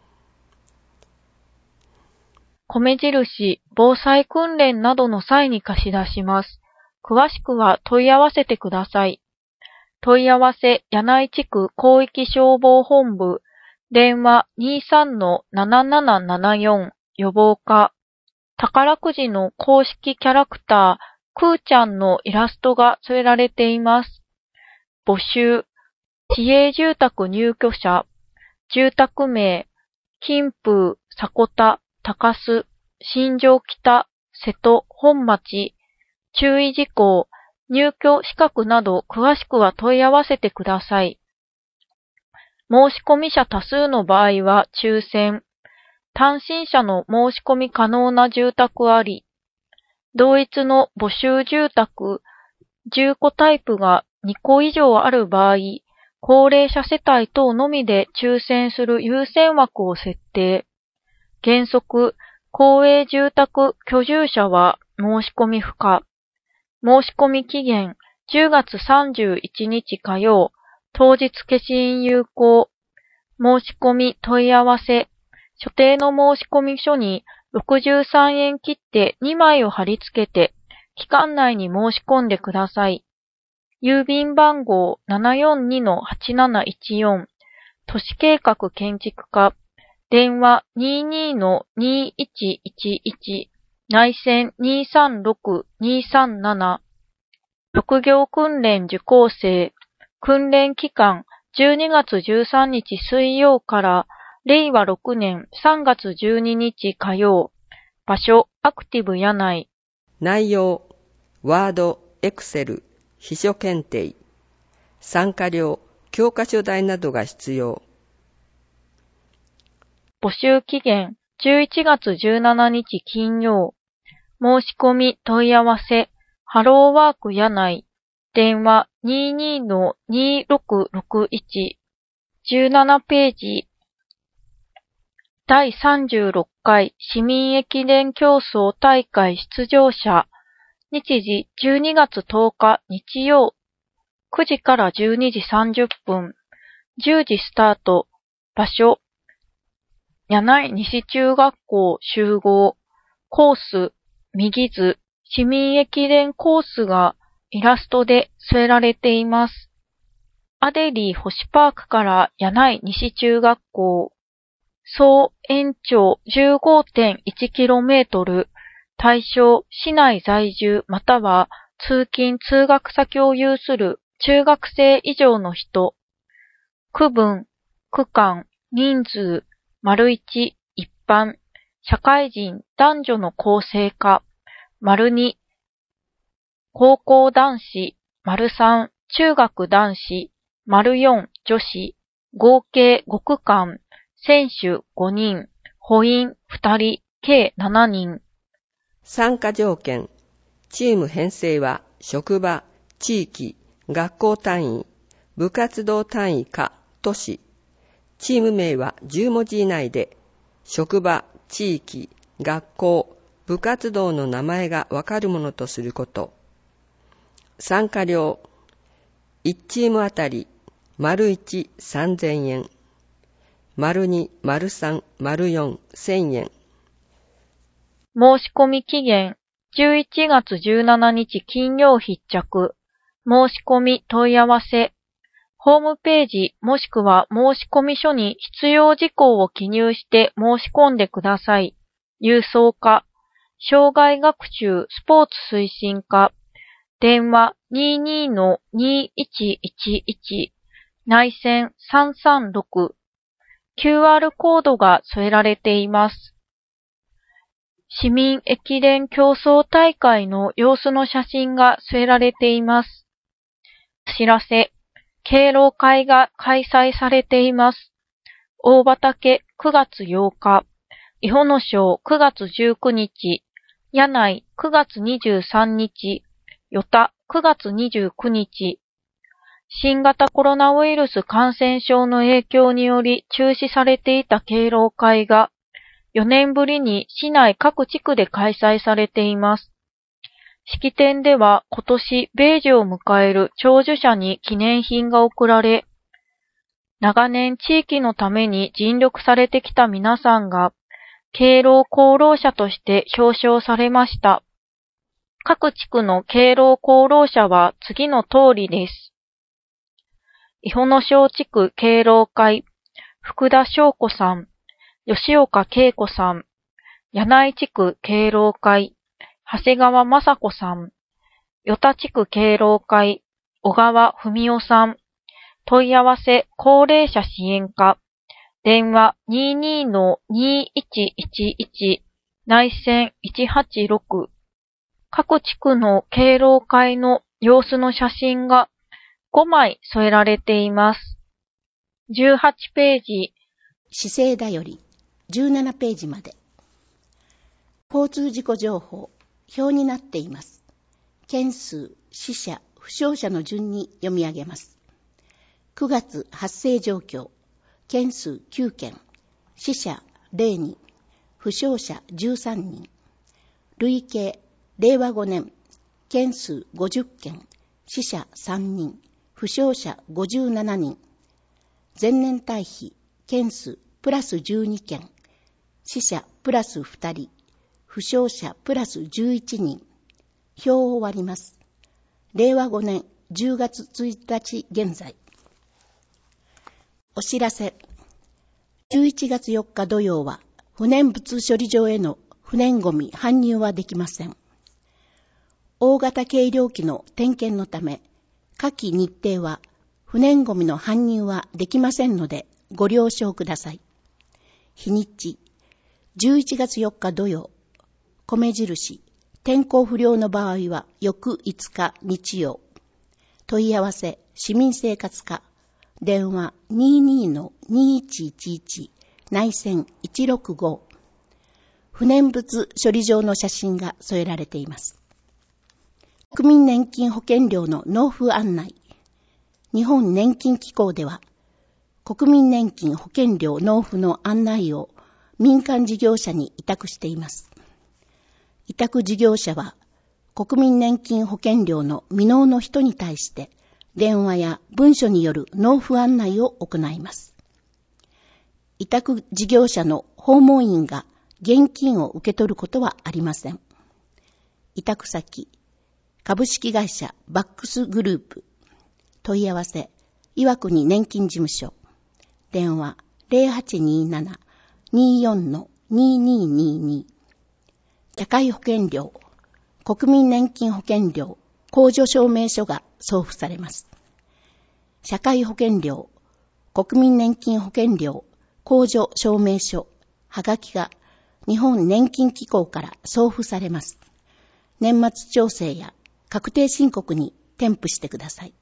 米印、防災訓練などの際に貸し出します。詳しくは問い合わせてください。問い合わせ、柳井地区広域消防本部、電話 23-7774、予防課。宝くじの公式キャラクター、くーちゃんのイラストが添えられています。募集、市営住宅入居者、住宅名、金風、迫田、高須、新庄北、瀬戸、本町、注意事項、入居資格など詳しくは問い合わせてください。申し込み者多数の場合は抽選。単身者の申し込み可能な住宅あり。同一の募集住宅、10戸タイプが 2個以上ある場合、高齢者世帯等のみで抽選する優先枠を設定。原則、公営住宅居住者は申し込み不可。申し込み期限10月31日火曜、当日消印有効。申し込み問い合わせ。所定の申込書に63円切って2枚を貼り付けて、期間内に申し込んでください。郵便番号 742-8714 都市計画建築課電話 22-2111 内線 236-237 職業訓練受講生訓練期間12月13日水曜から令和6年3月12日火曜場所アクティブ柳井内容ワード、エクセル秘書検定、参加料、教科書代などが必要。 募集期限11月17日金曜。申し込み問い合わせ、ハローワーク柳井、電話 22-2661、17ページ。第36回市民駅伝競争大会出場者。日時12月10日日曜9時から12時30分10時スタート場所柳井西中学校集合コース右図市民駅伝コースがイラストで添えられています。アデリー星パークから柳井西中学校総延長 15.1km対象、市内在住または通勤・通学先を有する中学生以上の人。区分、区間、人数、1、一般、社会人、男女の構成化、2、高校男子、3、中学男子、4、女子、合計5区間、選手5人、補員2人、計7人。 参加条件。チーム編成は職場、地域、学校単位、部活動単位か都市。チーム名は10文字以内で、職場、地域、学校、部活動の名前がわかるものとすること。参加料。1チームあたり、1、3000円。2、3、4、1000円。 申し込み期限11月17日金曜必着。申し込み問い合わせ。ホームページもしくは申込書に必要事項を記入して申し込んでください。郵送課。障害学習スポーツ推進課。電話 22-2111 内線336。QR コードが添えられています。市民駅伝競争大会の様子の写真が添えられています。知らせ、敬老会が開催されています。大畑9月8日、伊保野町9月19日、柳井9月23日、与田9月29日。新型コロナウイルス感染症の影響により中止されていた敬老会が4年ぶりに市内各地区で開催されています。式典では今年米寿を迎える長寿者に記念品が贈られ、長年地域のために尽力されてきた皆さんが敬老功労者として表彰されました。各地区の敬老功労者は次の通りです。伊保野小地区敬老会、福田翔子さん、吉岡恵子さん、柳井地区敬老会、長谷川雅子さん、与田地区敬老会、小川文夫さん、問い合わせ高齢者支援課、電話 22-2111 内線186。各地区の敬老会の様子の写真が5枚添えられています。18ページ。 市政だより17ページまで。交通事故情報、表になっています。件数、死者、 負傷者の順に読み上げます。9月発生状況、件数9件、死者0人、負傷者13人、累計令和5年、件数50件、死者3人、負傷者57人、前年対比、件数プラス12件、死者プラス2人、負傷者プラス11人、表を割ります。令和5年10月1日現在。お知らせ。11月4日土曜は、不燃物処理場への不燃ゴミ搬入はできません。大型計量器の点検のため、下記日程は不燃ゴミの搬入はできませんのでご了承ください。日にち、11月4日土曜、米印、天候不良の場合は翌5日日曜。問い合わせ、市民生活課、電話 22-2111 内線165。不燃物処理場の写真が添えられています。国民年金保険料の納付案内。日本年金機構では、国民年金保険料納付の案内を民間事業者に委託しています。委託事業者は、国民年金保険料の未納の人に対して、電話や文書による納付案内を行います。委託事業者の訪問員が現金を受け取ることはありません。委託先、株式会社バックスグループ。問い合わせ、岩国年金事務所。電話 0827-24-2222。社会保険料、国民年金保険料、控除証明書が送付されます。社会保険料、国民年金保険料、控除証明書、はがきが日本年金機構から送付されます。年末調整や確定申告に添付してください。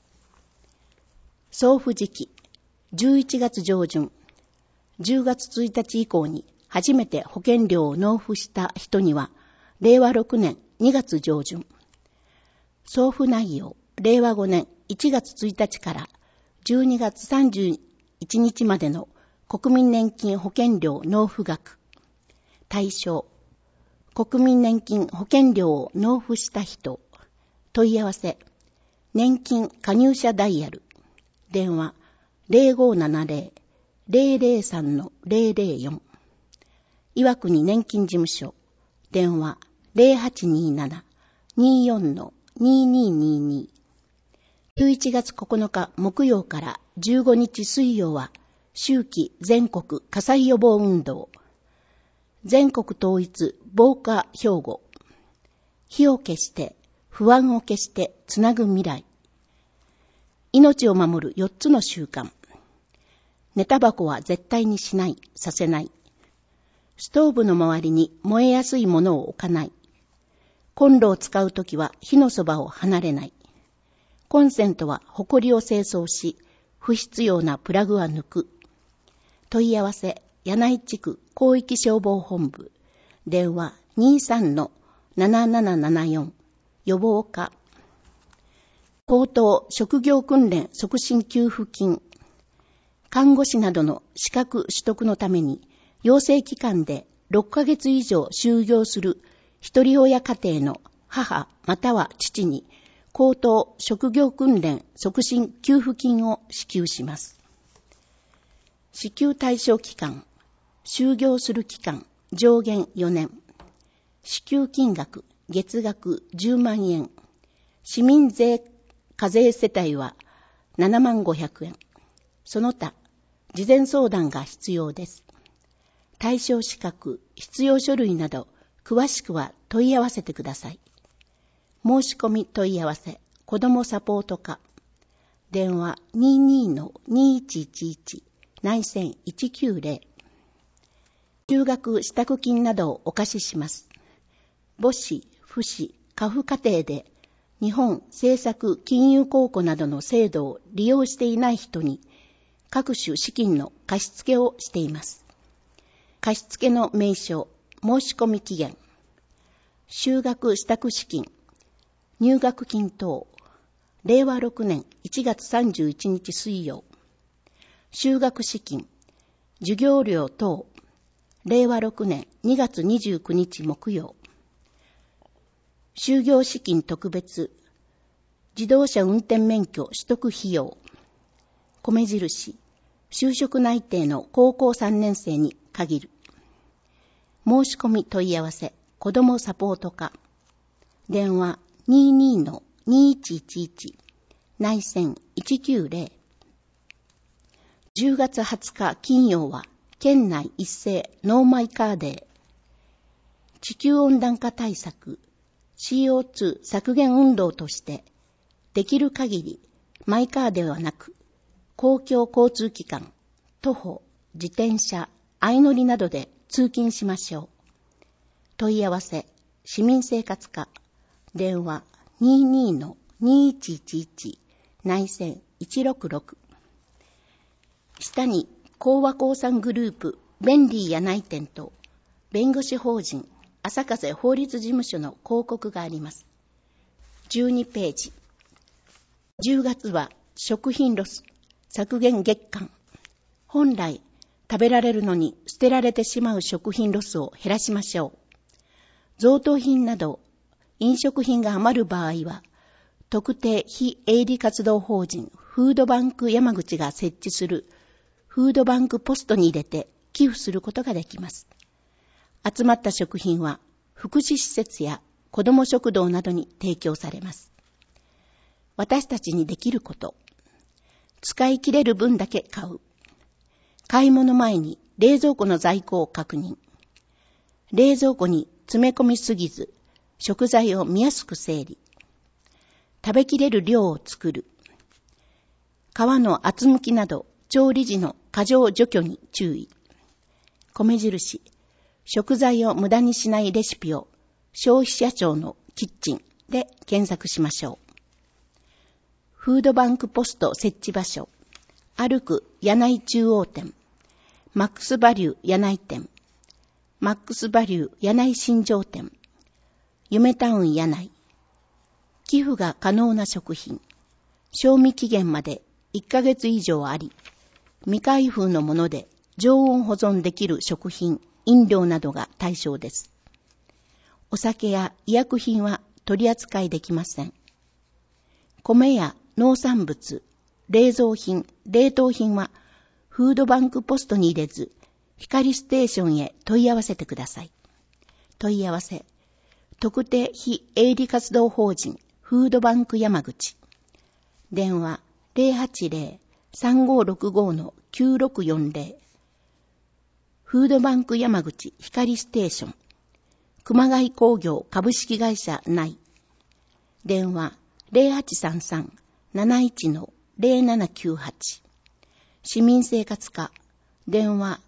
送付時期、11月上旬、10月1日以降に初めて保険料を納付した人には、令和6年2月上旬、送付内容、令和5年1月1日から12月31日までの国民年金保険料納付額、対象、国民年金保険料を納付した人、問い合わせ、年金加入者ダイヤル、電話 0570-003-004、岩国年金事務所、電話 0827-24-2222。11月9日木曜から15日水曜は、秋季全国火災予防運動、全国統一防火標語、火を消して、不安を消してつなぐ未来、命を守る4つの習慣、寝タバコは絶対にしない、させない、ストーブの周りに燃えやすいものを置かない、コンロを使うときは火のそばを離れない、コンセントはホコリを清掃し、不必要なプラグは抜く。問い合わせ、柳井地区広域消防本部、電話 23-7774、予防課。高等職業訓練促進給付金。看護師などの資格取得のために、養成機関で6ヶ月以上就業する一人親家庭の母または父に、高等職業訓練促進給付金を支給します。支給対象期間、就業する期間、上限4年。支給金額、月額10万円。市民税課税世帯は7500円。その他、事前相談が必要です。対象資格、必要書類など、詳しくは問い合わせてください。申し込み問い合わせ、子どもサポート課。電話 22-2111 内線190。就学支度金などをお貸しします。母子、父子、家父家庭で日本政策金融公庫などの制度を利用していない人に各種資金の貸付をしています。貸付の名称、申し込み期限、就学支度資金、入学金等、 令和6年1月31日水曜。修学資金、授業料等、令和6年2月29日木曜。就業資金特別、自動車運転免許取得費用。米印、就職内定の高校3年生に限る。申し込み問い合わせ、子どもサポート課。電話 22-2111 内線190。10月20日金曜は県内一斉ノーマイカーデー。地球温暖化対策 CO2 削減運動としてできる限りマイカーではなく公共交通機関、徒歩、自転車、相乗りなどで通勤しましょう。問い合わせ、市民生活課、電話 22-2111 内線166。下に講和興産グループ便利や内店と弁護士法人朝風法律事務所の広告があります。12ページ。10月は食品ロス削減月間。本来食べられるのに捨てられてしまう食品ロスを減らしましょう。贈答品など飲食品が余る場合は、特定非営利活動法人フードバンク山口が設置するフードバンクポストに入れて寄付することができます。集まった食品は福祉施設や子ども食堂などに提供されます。私たちにできること。使い切れる分だけ買う。買い物前に冷蔵庫の在庫を確認。冷蔵庫に詰め込みすぎず、食材を見やすく整理。食べきれる量を作る。皮の厚むきなど調理時の過剰除去に注意。米印、食材を無駄にしないレシピを消費者庁のキッチンで検索しましょう。フードバンクポスト設置場所、歩く柳井中央店、マックスバリュー柳井店、マックスバリュー柳井新庄店、夢タウン柳井。寄付が可能な食品、賞味期限まで1ヶ月以上あり、未開封のもので常温保存できる食品、飲料などが対象です。お酒や医薬品は取り扱いできません。米や農産物、冷蔵品、冷凍品はフードバンクポストに入れず、光ステーションへ問い合わせてください。問い合わせ、特定非営利活動法人フードバンク山口。電話 080-3565-9640。フードバンク山口光ステーション。熊谷工業株式会社内。電話 0833-71-0798。市民生活課。電話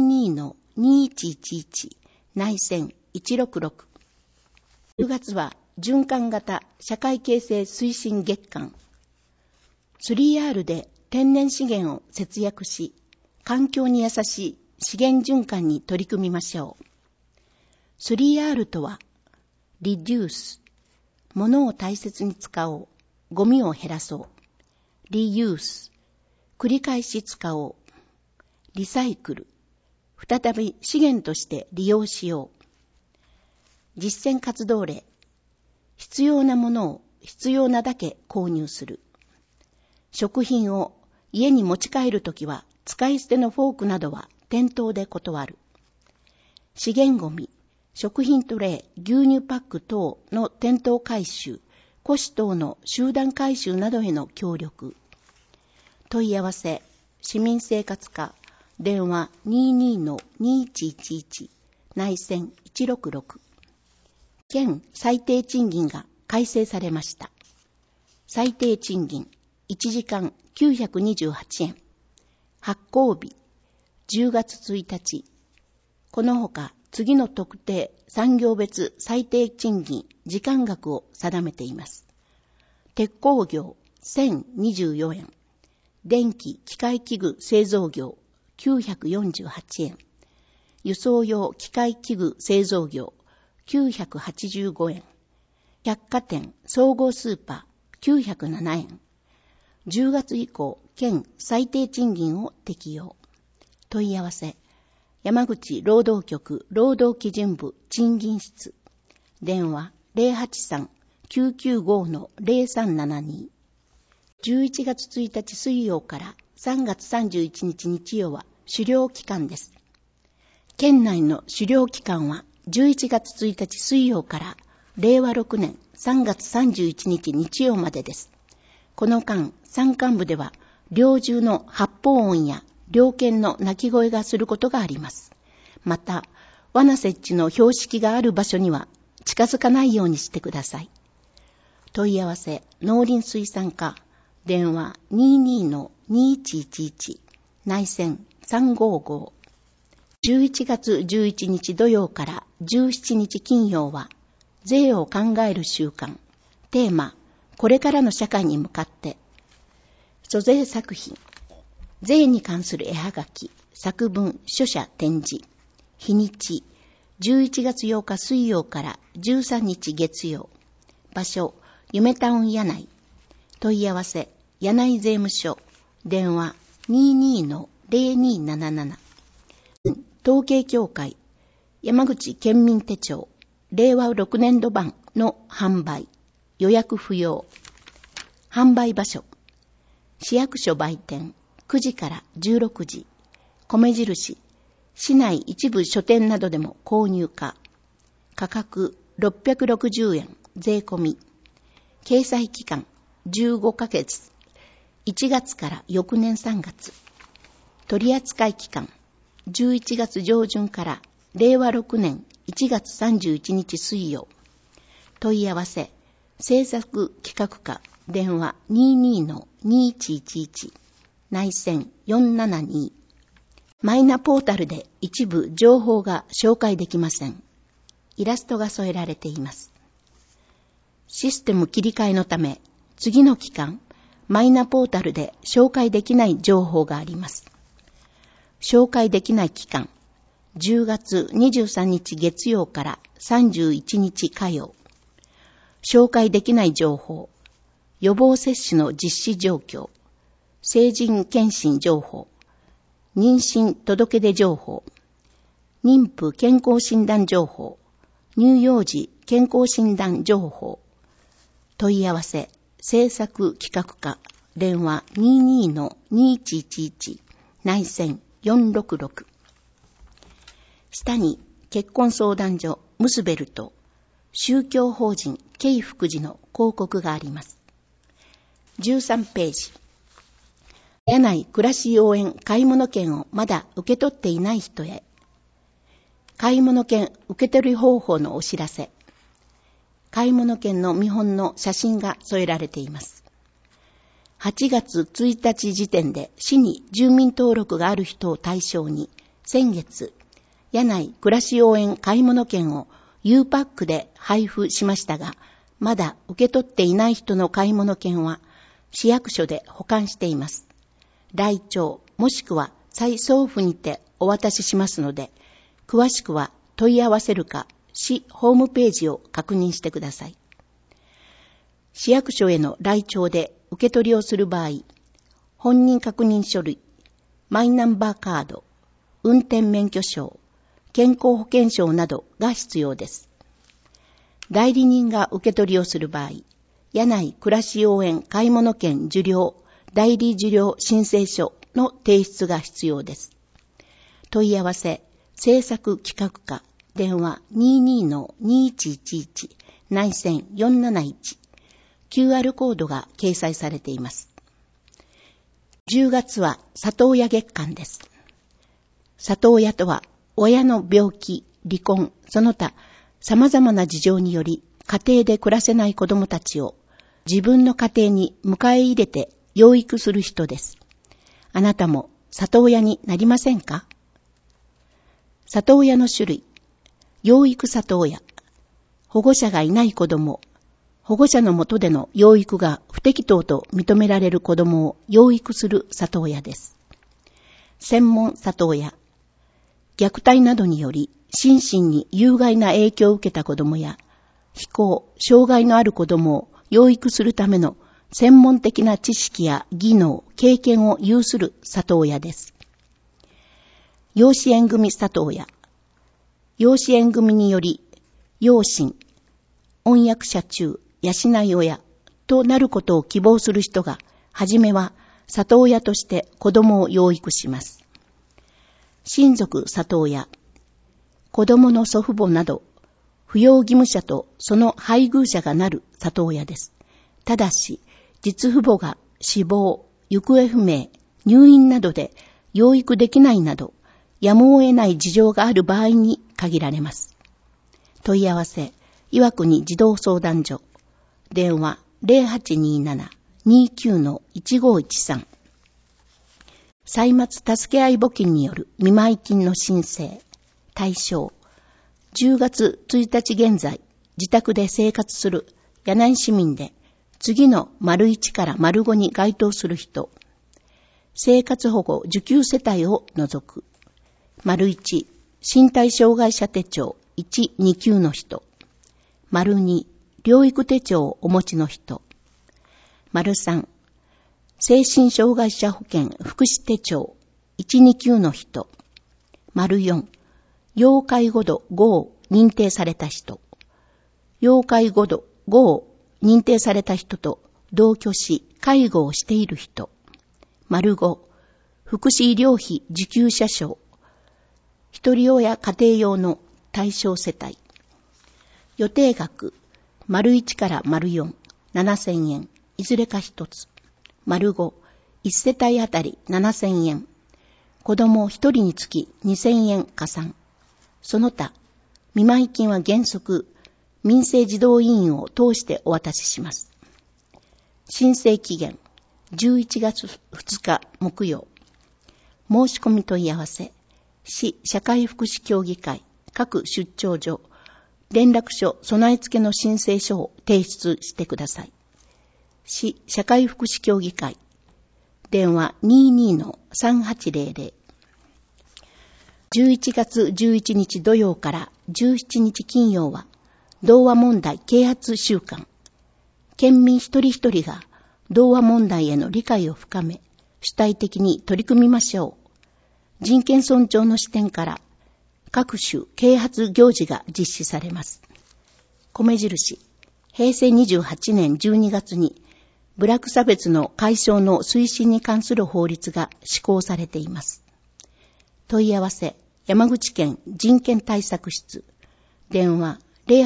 22-2111 内線166。10月は循環型社会形成推進月間。3R で天然資源を節約し、環境に優しい資源循環に取り組みましょう。3R とは、Reduce、物を大切に使おう、ゴミを減らそう。Reuse、繰り返し使おう。リサイクル、再び資源として利用しよう。実践活動例、必要なものを必要なだけ購入する。食品を家に持ち帰るときは使い捨てのフォークなどは店頭で断る。資源ごみ、食品トレイ、牛乳パック等の店頭回収、古紙等の集団回収などへの協力。問い合わせ、市民生活課、電話 22-2111 内線166。県最低賃金が改正されました。最低賃金1時間928円。発行日10月1日。このほか次の特定産業別最低賃金時間額を定めています。鉄工業1024円。電気機械器具製造業948円。輸送用機械器具製造業985円。百貨店総合スーパ 907円。10月以降、県最低賃金を適用。問い合わせ。山口労働局労働基準部賃金室。電話 083-995-0372。11月1日水曜から3月31日日曜は狩猟期間です。県内の狩猟期間は11月1日水曜から令和6年3月31日日曜までです。この間、山間部では猟銃の発砲音や猟犬の鳴き声がすることがあります。また、罠設置の標識がある場所には近づかないようにしてください。問い合わせ、農林水産課、電話 22-2111、内線355。11月11日土曜から17日金曜は、税を考える週間、テーマ、これからの社会に向かって、租税作品、税に関する絵はがき、作文、書写展示、日にち、11月8日水曜から13日月曜、場所、夢タウン柳井、問い合わせ、柳井税務署、電話 22-0277、統計協会、山口県民手帳、令和6年度版の販売、予約不要、販売場所、市役所売店、9時から16時、米印、市内一部書店などでも購入可。価格660円、税込み。掲載期間15ヶ月。1月から翌年3月。取扱期間11月上旬から令和6年1月31日水曜。問い合わせ、制作企画課、電話 22-2111、内線472。マイナポータルで一部情報が紹介できません。イラストが添えられています。システム切り替えのため、次の期間、マイナポータルで紹介できない情報があります。紹介できない期間、10月23日月曜から31日火曜。紹介できない情報、予防接種の実施状況、成人検診情報、妊娠届出情報、妊婦健康診断情報、乳幼児健康診断情報。問い合わせ、制作企画課、電話 22-2111、内線466。下に結婚相談所ムスベルと宗教法人慶福寺の広告があります。13ページ。柳井暮らし応援買い物券をまだ受け取っていない人へ。買い物券受け取り方法のお知らせ。買い物券の見本の写真が添えられています。8月1日時点で市に住民登録がある人を対象に、先月、柳井暮らし応援買い物券を U パックで配布しましたが、まだ受け取っていない人の買い物券は市役所で保管しています。来庁もしくは再送付にてお渡ししますので、詳しくは問い合わせるか市ホームページを確認してください。市役所への来庁で受け取りをする場合、本人確認書類、マイナンバーカード、運転免許証、健康保険証などが必要です。代理人が受け取りをする場合、柳井暮らし応援買い物券受領代理受領申請書の提出が必要です。問い合わせ、制作企画課、電話 22-2111、内線471、QR コードが掲載されています。10月は里親月間です。里親とは、親の病気、離婚、その他、様々な事情により、家庭で暮らせない子供たちを自分の家庭に迎え入れて養育する人です。あなたも里親になりませんか？里親の種類、養育里親、保護者がいない子供、保護者の下での養育が不適当と認められる子供を養育する里親です。専門里親、虐待などにより心身に有害な影響を受けた子供や、非行、障害のある子供を養育するための専門的な知識や技能、経験を有する里親です。養子縁組里親。養子縁組により、養親、恩役者中、養い親となることを希望する人が、はじめは里親として子供を養育します。親族里親。子供の祖父母など、扶養義務者とその配偶者がなる里親です。ただし、実父母が死亡、行方不明、入院などで養育できないなど、やむを得ない事情がある場合に限られます。問い合わせ、岩国児童相談所。電話 0827-29-1513。歳末助け合い募金による見舞金の申請。対象。10月1日現在、自宅で生活する柳井市民で、次の丸1から丸5に該当する人。生活保護受給世帯を除く。丸1、身体障害者手帳1、2級の人。丸2、療育手帳をお持ちの人。丸3、精神障害者保険福祉手帳1、2級の人。丸4、要介護度5を認定された人。要介護度5を認定された人と同居し介護をしている人。丸5、福祉医療費受給者証。一人親家庭用の対象世帯。予定額、丸1から丸4、7000円、いずれか一つ。丸5、1世帯あたり7000円。子供一人につき2000円加算。その他、見舞金は原則、民生児童委員を通してお渡しします。申請期限、11月2日木曜。申し込み問い合わせ、市社会福祉協議会各出張所、連絡書備え付けの申請書を提出してください。市社会福祉協議会、電話 22-3800。11月11日土曜から17日金曜は、童話問題啓発週間。県民一人一人が童話問題への理解を深め、主体的に取り組みましょう。人権尊重の視点から各種啓発行事が実施されます。米印、平成28年12月に部落差別の解消の推進に関する法律が施行されています。問い合わせ、山口県人権対策室、電話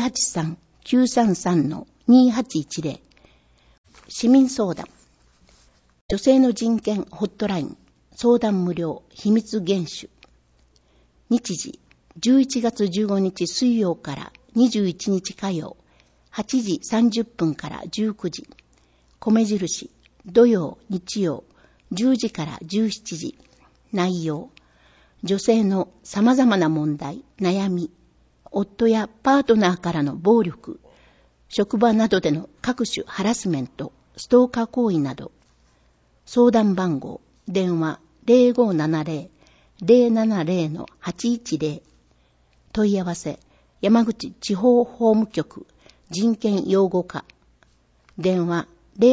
083-933-2810。市民相談、女性の人権ホットライン、相談無料、秘密厳守。日時、11月15日水曜から21日火曜、8時30分から19時。米印、土曜、日曜、10時から17時。内容、女性の様々な問題、悩み、夫やパートナーからの暴力、職場などでの各種ハラスメント、ストーカー行為など。相談番号、電話 0570-070-810。問い合わせ、山口地方法務局人権擁護課。電話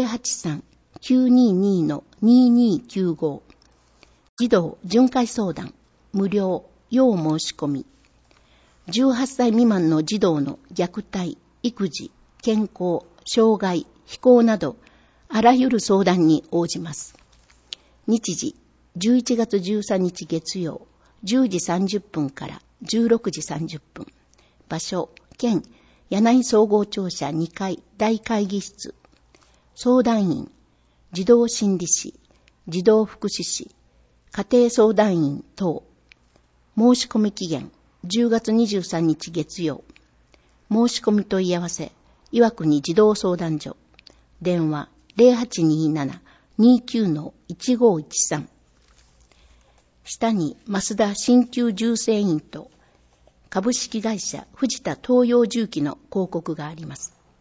083-922-2295。児童巡回相談、無料、要申し込み。18歳未満の児童の虐待、育児、健康、障害、非行など、あらゆる相談に応じます。日時、11月13日月曜、10時30分から16時30分。場所、県柳井総合庁舎2階大会議室。相談員、児童心理士、児童福祉士、家庭相談員等。申し込み期限、10月23日月曜。申し込み問い合わせ、岩国児童相談所。電話 0827-29-1513。下に増田鍼灸重生院と株式会社藤田東洋重機の広告があります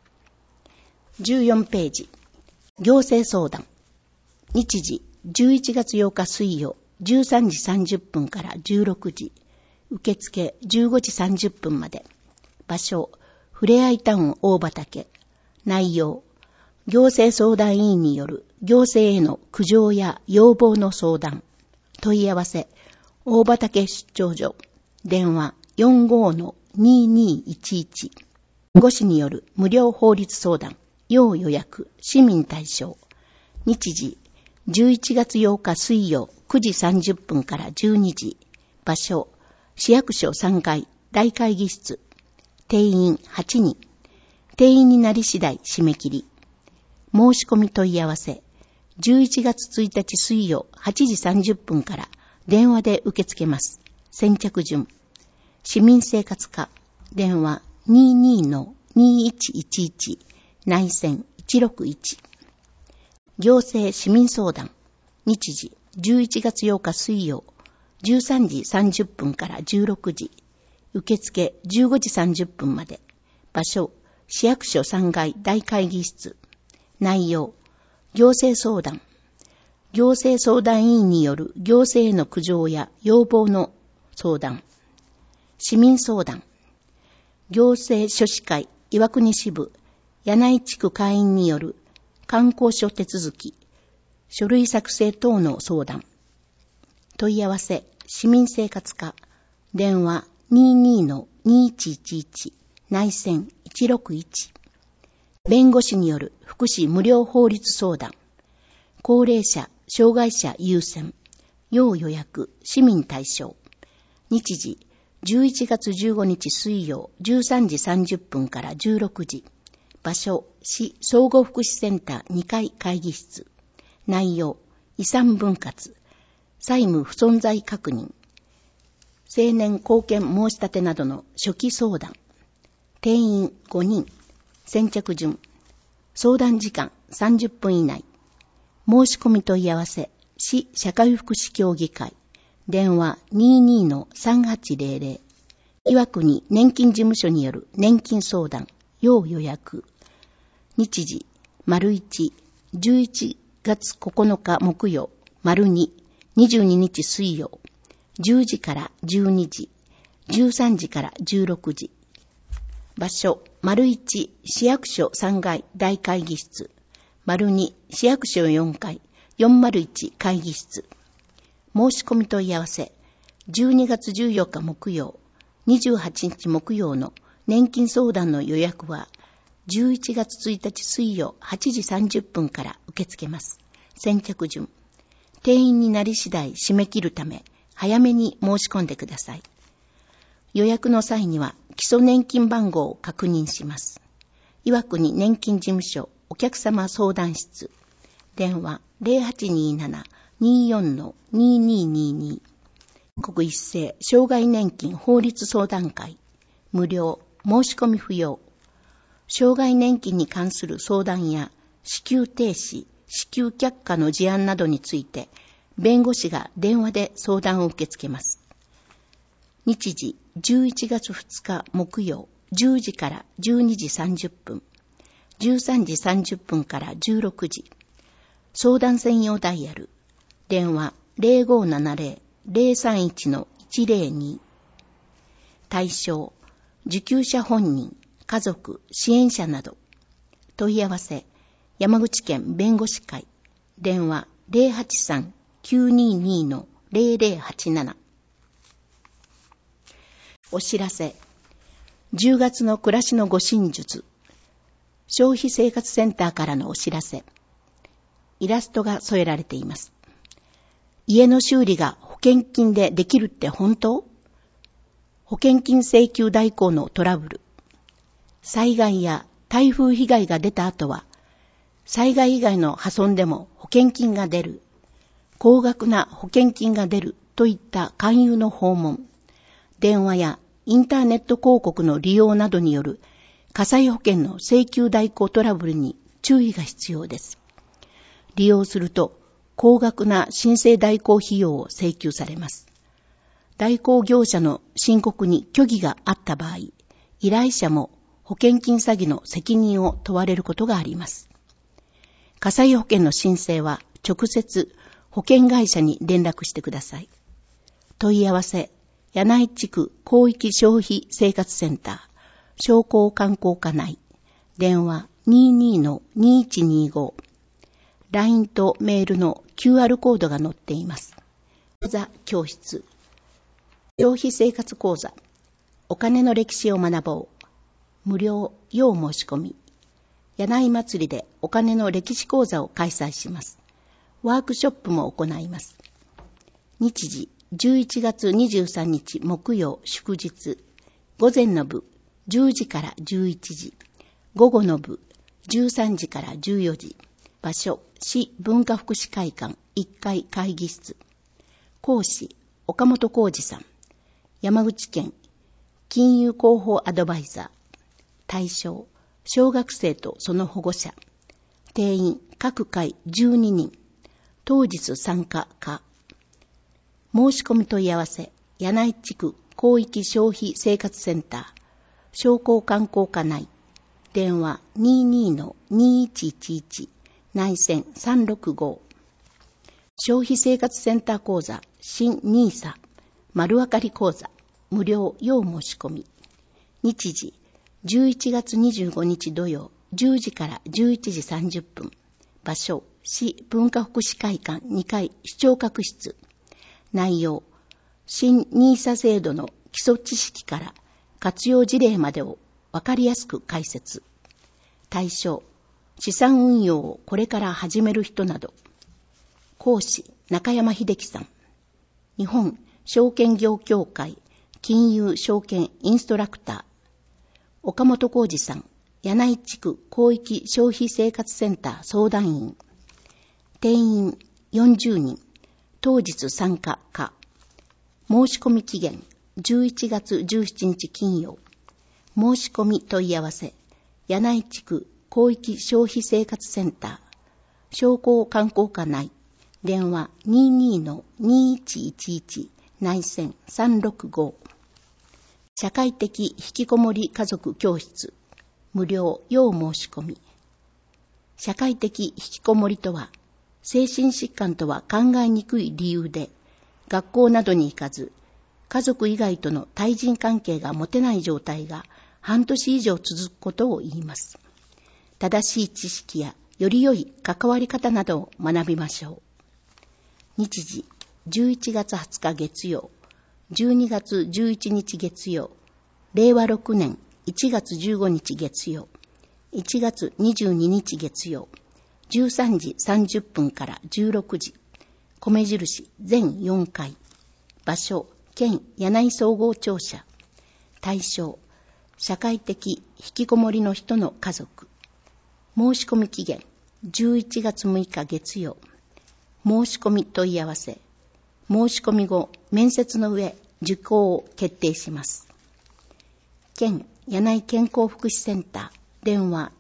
。14ページ。行政相談。日時11月8日水曜13時30分から16時。受付15時30分まで。場所、ふれあいタウン大畑。内容、 行政相談委員による行政への苦情や要望の相談、問い合わせ、大畑出張所、電話 45-2211、弁護士による無料法律相談、要予約、市民対象、日時、11月8日水曜9時30分から12時、場所、市役所3階大会議室、定員8人、定員になり次第締め切り、申し込み問い合わせ、11月1日水曜8時30分から電話で受け付けます。先着順。市民生活課、電話 22-2111、内線161。行政市民相談、日時11月8日水曜13時30分から16時、受付15時30分まで、場所、市役所3階大会議室、内容、行政相談、行政相談委員による行政への苦情や要望の相談、市民相談、行政書士会岩国支部柳井地区会員による観光所手続き、書類作成等の相談、問い合わせ、市民生活課、電話 22-2111、内線161、弁護士による福祉無料法律相談、高齢者、障害者優先、要予約、市民対象、日時、11月15日水曜13時30分から16時、場所、市総合福祉センター2階会議室、内容、遺産分割、債務不存在確認、青年貢献申し立てなどの初期相談、定員5人、先着順、相談時間30分以内、申し込み問い合わせ、市社会福祉協議会、電話 22-3800、岩国年金事務所による年金相談、要予約、日時、1、11月9日木曜、2、22日水曜、10時から12時、13時から16時、場所、1、市役所3階大会議室、2、市役所4階401会議室、申し込み問い合わせ、12月14日木曜、28日木曜の年金相談の予約は、11月1日水曜8時30分から受け付けます。先着順。定員になり次第締め切るため、早めに申し込んでください。予約の際には、基礎年金番号を確認します。岩国年金事務所お客様相談室。電話 0827-24-2222。国一斉障害年金法律相談会。無料、申し込み不要。障害年金に関する相談や支給停止、支給却下の事案などについて、弁護士が電話で相談を受け付けます。日時11月2日木曜10時から12時30分、13時30分から16時。相談専用ダイヤル。電話 0570-031-102。対象、受給者本人、家族、支援者など。問い合わせ、山口県弁護士会。電話 083-922-0087。お知らせ。10月の暮らしの護身術。消費生活センターからのお知らせ。イラストが添えられています。家の修理が保険金でできるって本当？保険金請求代行のトラブル。災害や台風被害が出た後は、災害以外の破損でも保険金が出る。高額な保険金が出るといった勧誘の訪問。電話やインターネット広告の利用などによる火災保険の請求代行トラブルに注意が必要です。利用すると高額な申請代行費用を請求されます。代行業者の申告に虚偽があった場合、依頼者も保険金詐欺の責任を問われることがあります。火災保険の申請は直接保険会社に連絡してください。問い合わせ、柳井地区広域消費生活センター、商工観光課内、電話 22-2125。LINE とメールの QR コードが載っています。講座教室。消費生活講座。お金の歴史を学ぼう。無料要申し込み。柳井祭りでお金の歴史講座を開催します。ワークショップも行います。日時11月23日木曜祝日。午前の部10時から11時。午後の部13時から14時。場所市文化福祉会館1階会議室。講師岡本浩二さん。山口県金融広報アドバイザー。対象小学生とその保護者。定員各回12人。当日参加可。申し込み問い合わせ柳井地区広域消費生活センター商工観光課内。電話 22-2111 内線365。消費生活センター講座新NISA丸分かり講座無料要申し込み。日時11月25日土曜10時から11時30分。場所市文化福祉会館2階視聴覚室。内容新NISA制度の基礎知識から活用事例までをわかりやすく解説。対象資産運用をこれから始める人など。講師中山秀樹さん。日本証券業協会金融証券インストラクター岡本浩二さん。柳井地区広域消費生活センター相談員。定員40人。当日参加可。申し込み期限11月17日金曜。申し込み問い合わせ柳井地区広域消費生活センター商工観光課内。電話 22-2111 内線365。社会的引きこもり家族教室無料要申し込み。社会的引きこもりとは精神疾患とは考えにくい理由で学校などに行かず家族以外との対人関係が持てない状態が半年以上続くことを言います。正しい知識やより良い関わり方などを学びましょう。日時11月20日月曜12月11日月曜令和6年1月15日月曜1月22日月曜13時30分から16時。米印全4回。場所県柳井総合庁舎。対象社会的引きこもりの人の家族。申し込み期限11月6日月曜。申し込み問い合わせ。申し込み後面接の上受講を決定します。県柳井健康福祉センター電話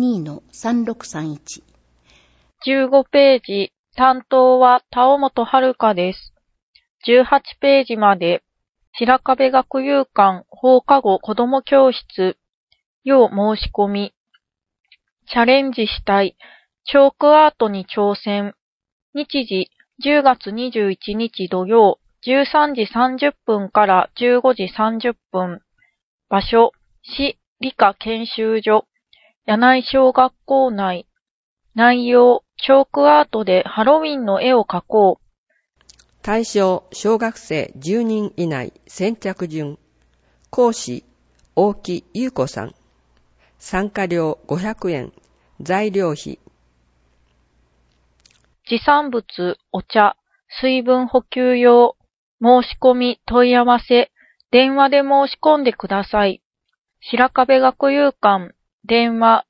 22-3631。 15ページ担当は田尾本遥です。18ページまで白壁学友館放課後子ども教室要申し込み。チャレンジしたいチョークアートに挑戦。日時10月21日土曜13時30分から15時30分。場所市理科研修所柳井小学校内。内容チョークアートでハロウィンの絵を描こう。 対象小学生10人以内先着順。講師大木優子さん。参加料500円。材料費。 持参物お茶水分補給用。申し込み問い合わせ電話で申し込んでください。白壁学友館電話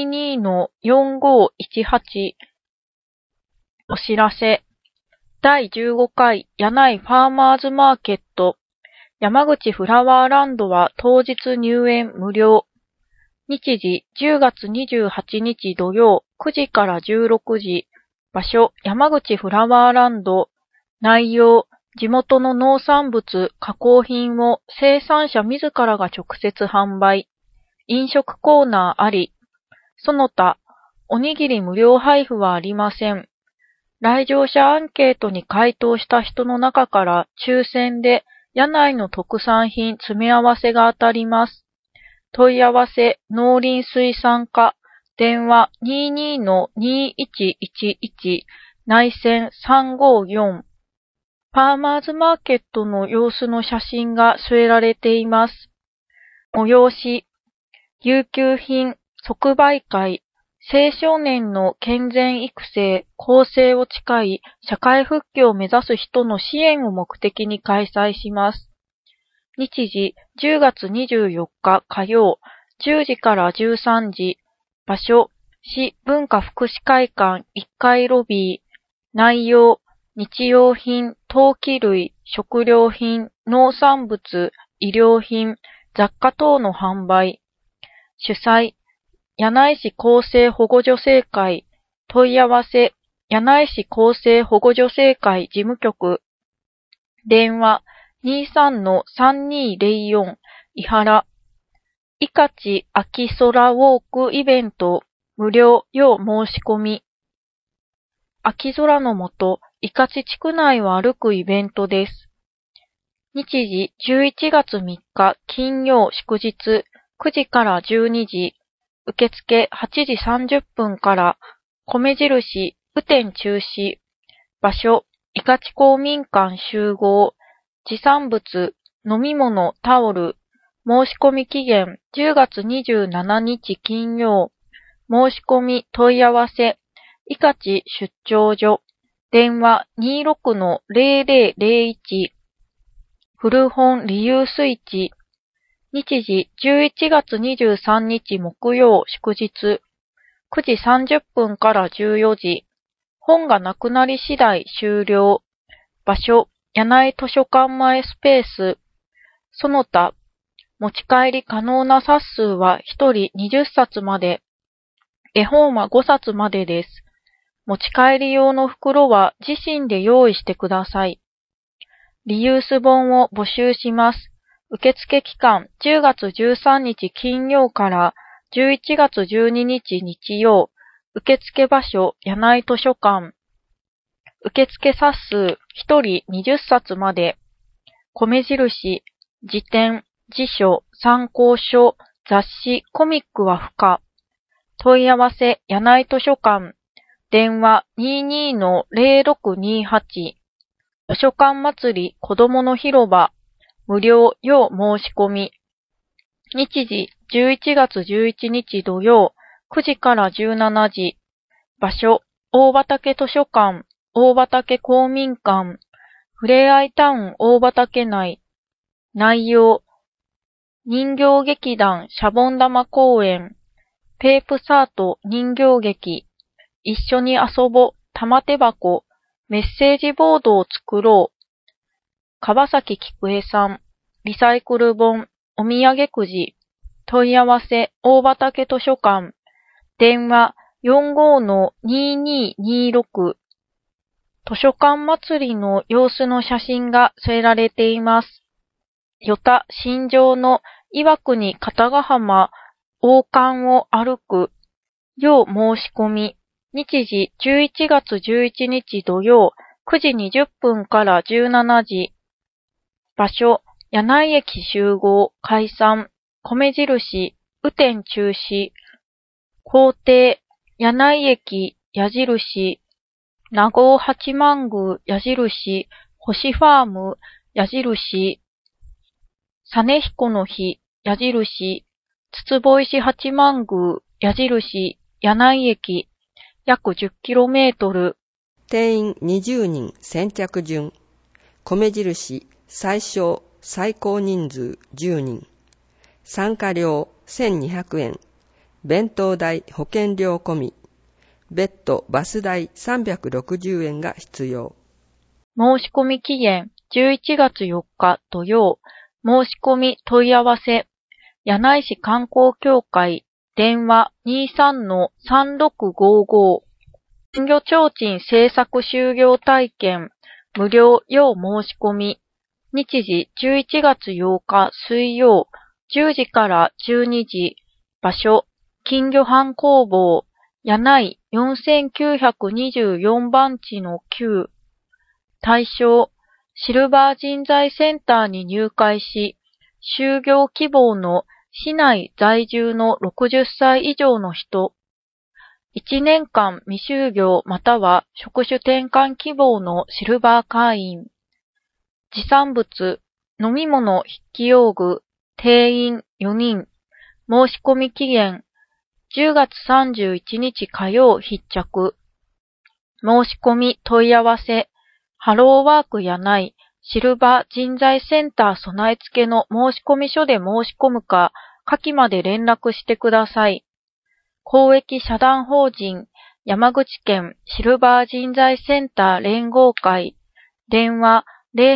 22-4518。お知らせ第15回柳井ファーマーズマーケット山口フラワーランドは当日入園無料。日時10月28日土曜9時から16時。場所山口フラワーランド。内容地元の農産物、加工品を生産者自らが直接販売。飲食コーナーあり。その他、おにぎり無料配布はありません。来場者アンケートに回答した人の中から抽選で柳井の特産品詰め合わせが当たります。問い合わせ農林水産課電話 22-2111 内線354。パーマーズマーケットの様子の写真が添えられています。催し、遊休品即売会、青少年の健全育成、更生を誓い、社会復帰を目指す人の支援を目的に開催します。日時、10月24日火曜、10時から13時。場所、市文化福祉会館1階ロビー。内容、日用品、陶器類、食料品、農産物、医療品、雑貨等の販売。主催、柳井市厚生保護助成会。問い合わせ、柳井市厚生保護助成会事務局。電話、23-3204 伊原。いかち秋空ウォークイベント、無料要申し込み。秋空の下、いかち地区内を歩くイベントです。日時、11月3日金曜祝日、9時から12時。受付8時30分から、米印、雨天中止。場所、いかち公民館集合。持産物、飲み物、タオル。申し込み期限、10月27日金曜。申し込み問い合わせ、いかち出張所。電話 26-0001。古本リユース市。日時11月23日木曜祝日。9時30分から14時。本がなくなり次第終了。場所、柳井図書館前スペース。その他、持ち帰り可能な冊数は1人20冊まで。絵本は5冊までです。持ち帰り用の袋は自身で用意してください。リユース本を募集します。受付期間10月13日金曜から11月12日日曜。受付場所柳井図書館。受付冊数1人20冊まで。米印、辞典、辞書、参考書、雑誌、コミックは不可。問い合わせ柳井図書館。電話 22-0628。図書館祭り子どもの広場。無料要申し込み。日時11月11日土曜9時から17時。場所大畑図書館、大畑公民館。ふれあいタウン大畑内。内容人形劇団シャボン玉公演。ペープサート人形劇。一緒に遊ぼ、玉手箱。メッセージボードを作ろう。川崎菊江さん。リサイクル本、お土産くじ。問い合わせ、大畑図書館。電話、45-2226。図書館祭りの様子の写真が添えられています。与田新庄の岩国片ヶ浜王冠を歩く。要申し込み。日時11月11日土曜9時20分から17時。場所、柳井駅集合、解散、米印、雨天中止。工程、柳井駅、矢印、名郷八幡宮、矢印、星ファーム、矢印、実彦の日、矢印、筒坊石八幡宮、矢印、柳井駅、約 10km。 定員20人先着順。米印、最小、最高人数10人。参加料1200円。弁当代、保険料込み。別途バス代360円が必要。 申し込み期限11月4日土曜。申し込み問い合わせ。柳井市観光協会。電話 23-3655。金魚提灯製作就業体験。無料要申し込み。日時11月8日水曜10時から12時。場所、金魚班工房。柳井4924番地の9。対象、シルバー人材センターに入会し、就業希望の市内在住の60歳以上の人。 1年間未就業または職種転換希望のシルバー会員。持参物、飲み物筆記用具、定員4人。申し込み期限、10月31日火曜必着。申し込み問い合わせ、ハローワークやないシルバー人材センター備え付けの申込書で申し込むか、下記まで連絡してください。公益社団法人山口県シルバー人材センター連合会、電話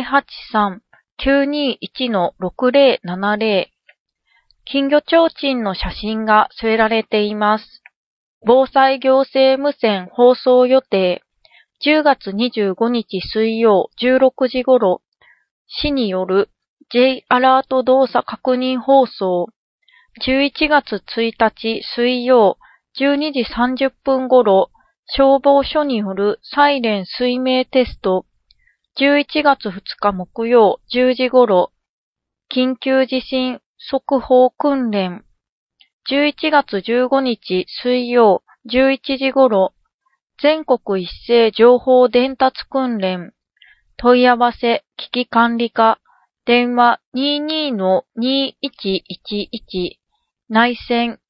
083-921-6070。金魚提灯の写真が添えられています。防災行政無線放送予定。10月25日水曜16時頃、市による J アラート動作確認放送。11月1日水曜12時30分頃、消防署によるサイレン水明テスト。11月2日木曜10時頃、緊急地震速報訓練。11月15日水曜11時頃、全国一斉情報伝達訓練。問い合わせ危機管理課、電話 22-2111、内線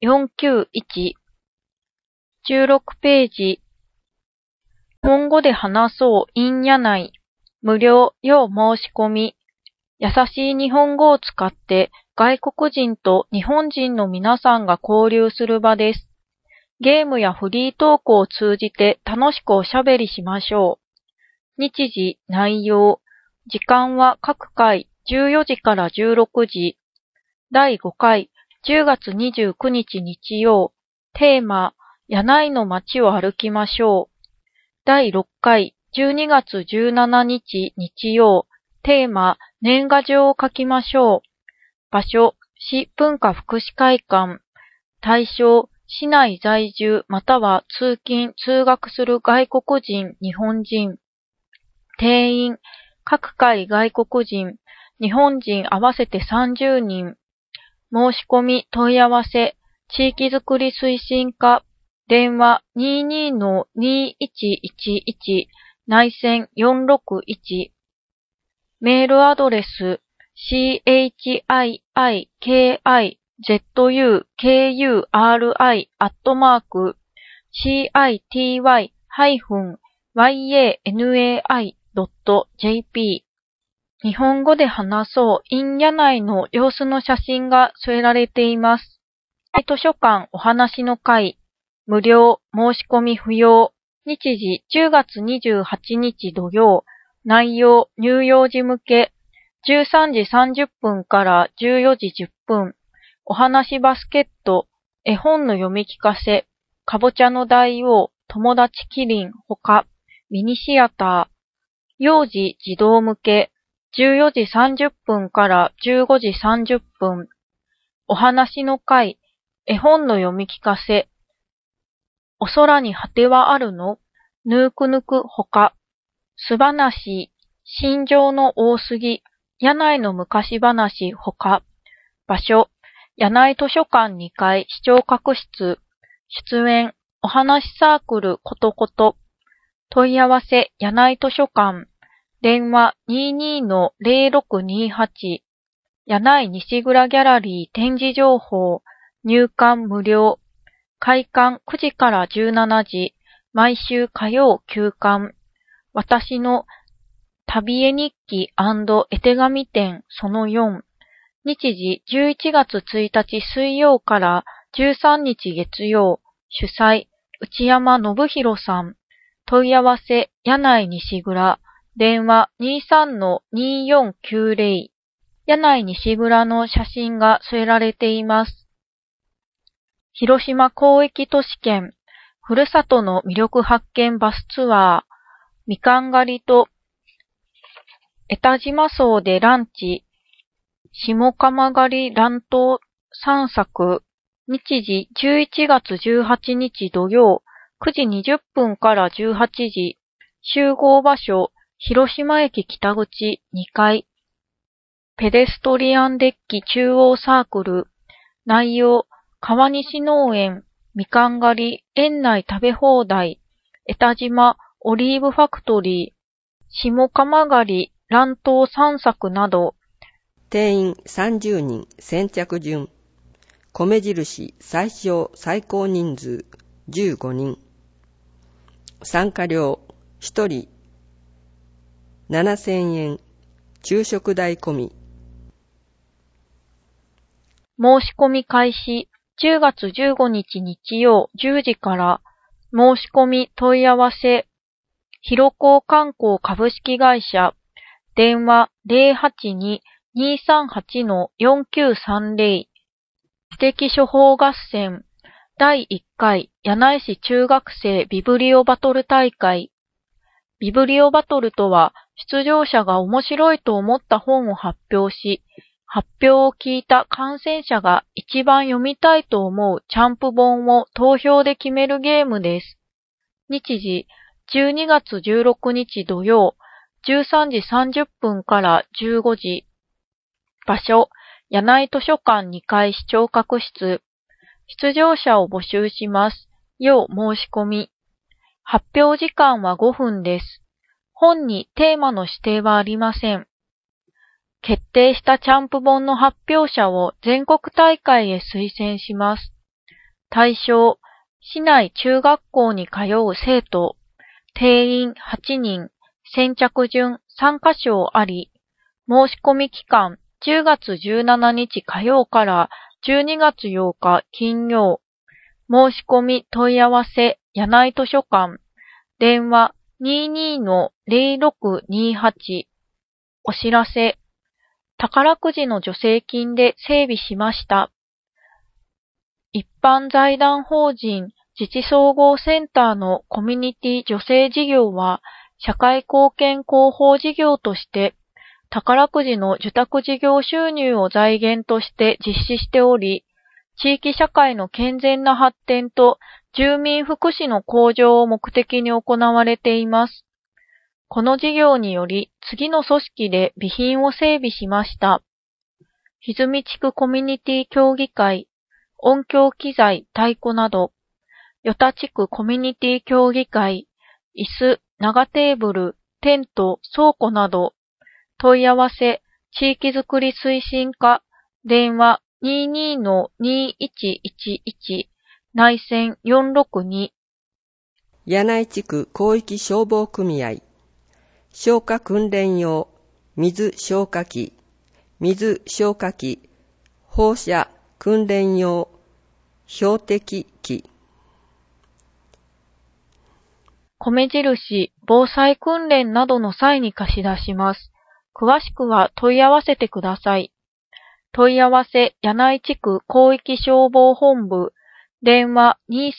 491。16ページ。日本語で話そう in 柳井。無料要申し込み。優しい日本語を使って外国人と日本人の皆さんが交流する場です。ゲームやフリートークを通じて楽しくおしゃべりしましょう。日時、内容。時間は各回14時から16時。第5回10月29日日曜。テーマ、柳井の街を歩きましょう。第6回12月17日日曜。テーマ、年賀状を書きましょう。場所、市文化福祉会館。対象、市内在住または通勤・通学する外国人・日本人。定員、各界外国人、日本人合わせて30人。申し込み問い合わせ、地域づくり推進課。電話 22-2111 内線461。メールアドレス chikizukuri@city-yanai.jp。 日本語で話そう in 柳井の様子の写真が添えられています。図書館お話の会。無料、申し込み不要。日時10月28日土曜。内容、乳幼児向け。13時30分から14時10分。お話バスケット。絵本の読み聞かせ。かぼちゃの大王。友達キリン。他。ミニシアター。幼児児童向け。14時30分から15時30分。お話の会。絵本の読み聞かせ。お空に果てはあるの？ぬーくぬくほか。すばなし、心情の多すぎ、柳井の昔話ほか。場所、柳井図書館2階視聴覚室。出演、お話サークルことこと。問い合わせ、柳井図書館。電話 22-0628。柳井西倉ギャラリー展示情報。入館無料。開館9時から17時。毎週火曜休館。私の旅絵日記&絵手紙展その4。日時11月1日水曜から13日月曜。主催、内山信弘さん。問い合わせ、柳井西倉。電話 23-2490。柳井西倉の写真が添えられています。広島広域都市圏、ふるさとの魅力発見バスツアー、みかん狩りと、江田島荘でランチ、下釜狩り乱闘散策、日時11月18日土曜、9時20分から18時、集合場所、広島駅北口2階、ペデストリアンデッキ中央サークル、内容、川西農園、 みかん狩り、園内食べ放題、江田島、オリーブファクトリー、下釜狩り、乱闘散策など、 定員30人、先着順。米印、最小、最高人数、15人。参加料、1人、7000円、昼食代込み。 申し込み開始、10月15日日曜10時から、申し込み問い合わせ、広光観光株式会社、電話 082-238-4930、知的処方合戦、第1回柳井市中学生ビブリオバトル大会。ビブリオバトルとは、出場者が面白いと思った本を発表し、発表を聞いた観戦者が一番読みたいと思うチャンプ本を投票で決めるゲームです。日時、12月16日土曜、13時30分から15時。場所、柳井図書館2階視聴覚室。出場者を募集します。要申し込み。発表時間は5分です。本にテーマの指定はありません。決定したチャンプ本の発表者を全国大会へ推薦します。対象、市内中学校に通う生徒、定員8人、先着順3カ所あり、申し込み期間10月17日火曜から12月8日金曜。申し込み問い合わせ、柳井図書館、電話 22-0628。お知らせ、宝くじの助成金で整備しました。一般財団法人自治総合センターのコミュニティ助成事業は、社会貢献広報事業として、宝くじの受託事業収入を財源として実施しており、地域社会の健全な発展と住民福祉の向上を目的に行われています。この事業により次の組織で備品を整備しました。歪み地区コミュニティ協議会、音響機材、太鼓など、与田地区コミュニティ協議会、椅子、長テーブル、テント、倉庫など、問い合わせ、地域づくり推進課、電話 22-2111、内線462。 柳井地区広域消防組合、消火訓練用、水消火器、放射訓練用、標的器。 米印、防災訓練などの際に貸し出します。詳しくは問い合わせてください。問い合わせ、柳井地区広域消防本部、電話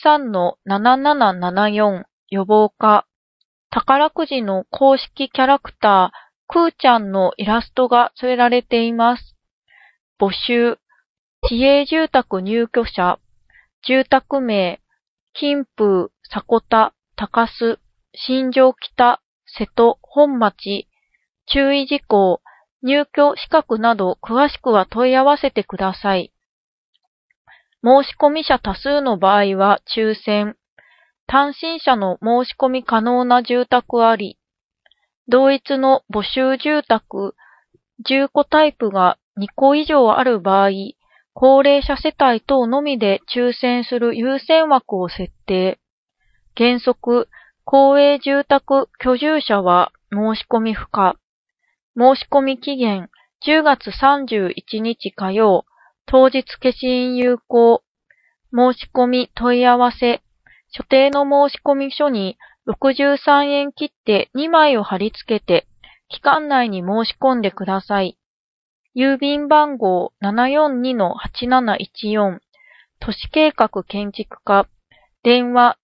23-7774、予防課。宝くじの公式キャラクター、くーちゃんのイラストが添えられています。募集、市営住宅入居者、住宅名、金風、迫田、高須、新庄北、瀬戸、本町、注意事項、入居資格など詳しくは問い合わせてください。申し込み者多数の場合は抽選。単身者の申し込み可能な住宅あり。同一の募集住宅、10戸タイプが2戸以上ある場合、高齢者世帯等のみで抽選する優先枠を設定。原則、公営住宅居住者は申し込み不可。申し込み期限、10月31日火曜、当日消印有効。申し込み問い合わせ。所定の申込書に63円切って2枚を貼り付けて、期間内に申し込んでください。郵便番号 742-8714、都市計画建築課、電話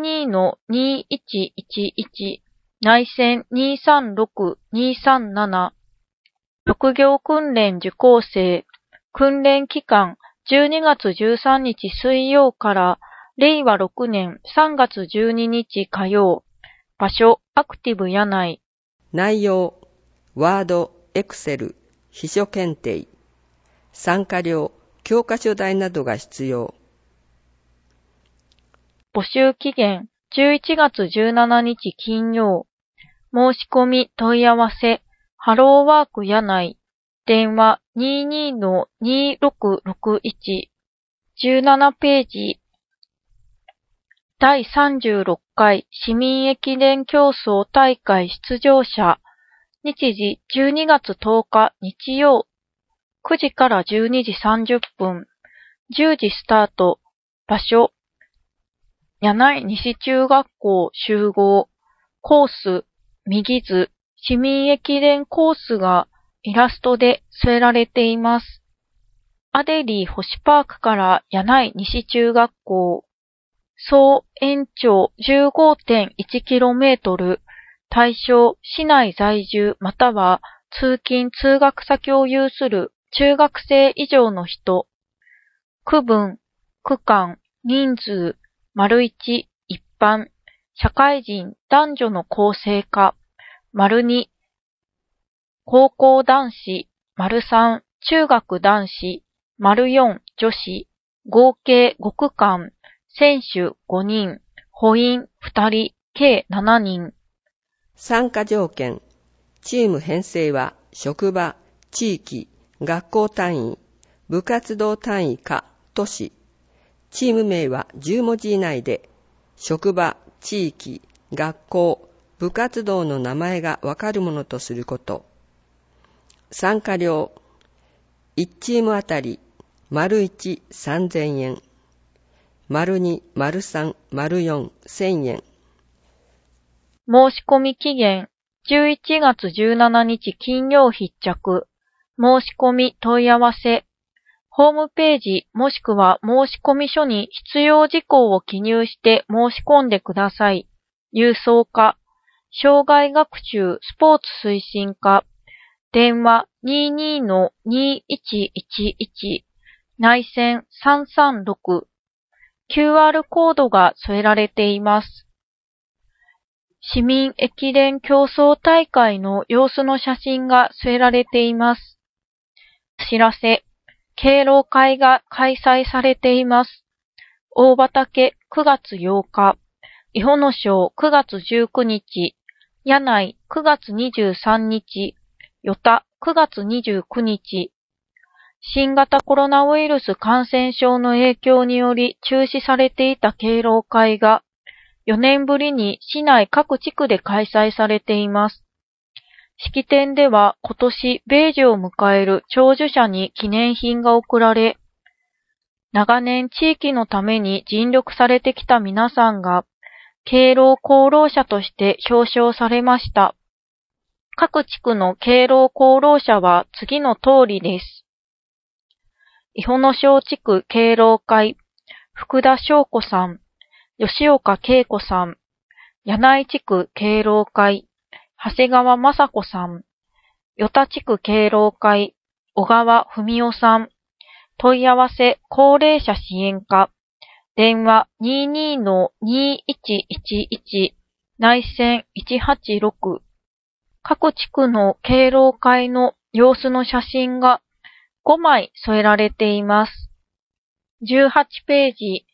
22-2111、内線236-237、職業訓練受講生、訓練期間12月13日水曜から令和6年3月12日火曜。場所、アクティブ柳井。 内容、ワード、エクセル、秘書検定。参加料、教科書代などが必要。 募集期限11月17日金曜。申し込み問い合わせ、ハローワーク柳井。電話 22-2661。17ページ。第36回市民駅伝競争大会出場者。日時12月10日日曜。9時から12時30分。10時スタート。場所。柳井西中学校集合。コース。右図。市民駅伝コースがイラストで添えられています。アデリー星パークから柳井西中学校。総延長 15.1km。対象、市内在住または通勤通学先を有する中学生以上の人。区分、区間、人数、1、一般、社会人、男女の構成化、2、高校男子、3、中学男子、4、女子、合計5区間、選手5人、補員2人、計7人。 参加条件。チーム編成は職場、地域、学校単位、部活動単位か都市。チーム名は10文字以内で、職場、地域、学校、部活動の名前がわかるものとすること。参加料。1チームあたり、1、3000円。2、3、4、1000円。 申し込み期限、11月17日金曜必着。申し込み問い合わせ。ホームページもしくは申し込み書に必要事項を記入して申し込んでください。郵送課。障害学習スポーツ推進課。電話 22-2111。内線336。QR コードが添えられています。市民駅伝競争大会の様子の写真が添えられています。お知らせ。敬老会が開催されています。大畑9月8日、伊保野町9月19日、柳井9月23日、与田9月29日。新型コロナウイルス感染症の影響により中止されていた敬老会が4年ぶりに市内各地区で開催されています。式典では今年米寿を迎える長寿者に記念品が贈られ、長年地域のために尽力されてきた皆さんが敬老功労者として表彰されました。各地区の敬老功労者は次の通りです。伊保野小地区敬老会、福田翔子さん、吉岡恵子さん、柳井地区敬老会、長谷川雅子さん、与田地区敬老会、小川文夫さん、問い合わせ高齢者支援課、電話 22-2111、内線186。各地区の敬老会の様子の写真が5枚添えられています。18ページ、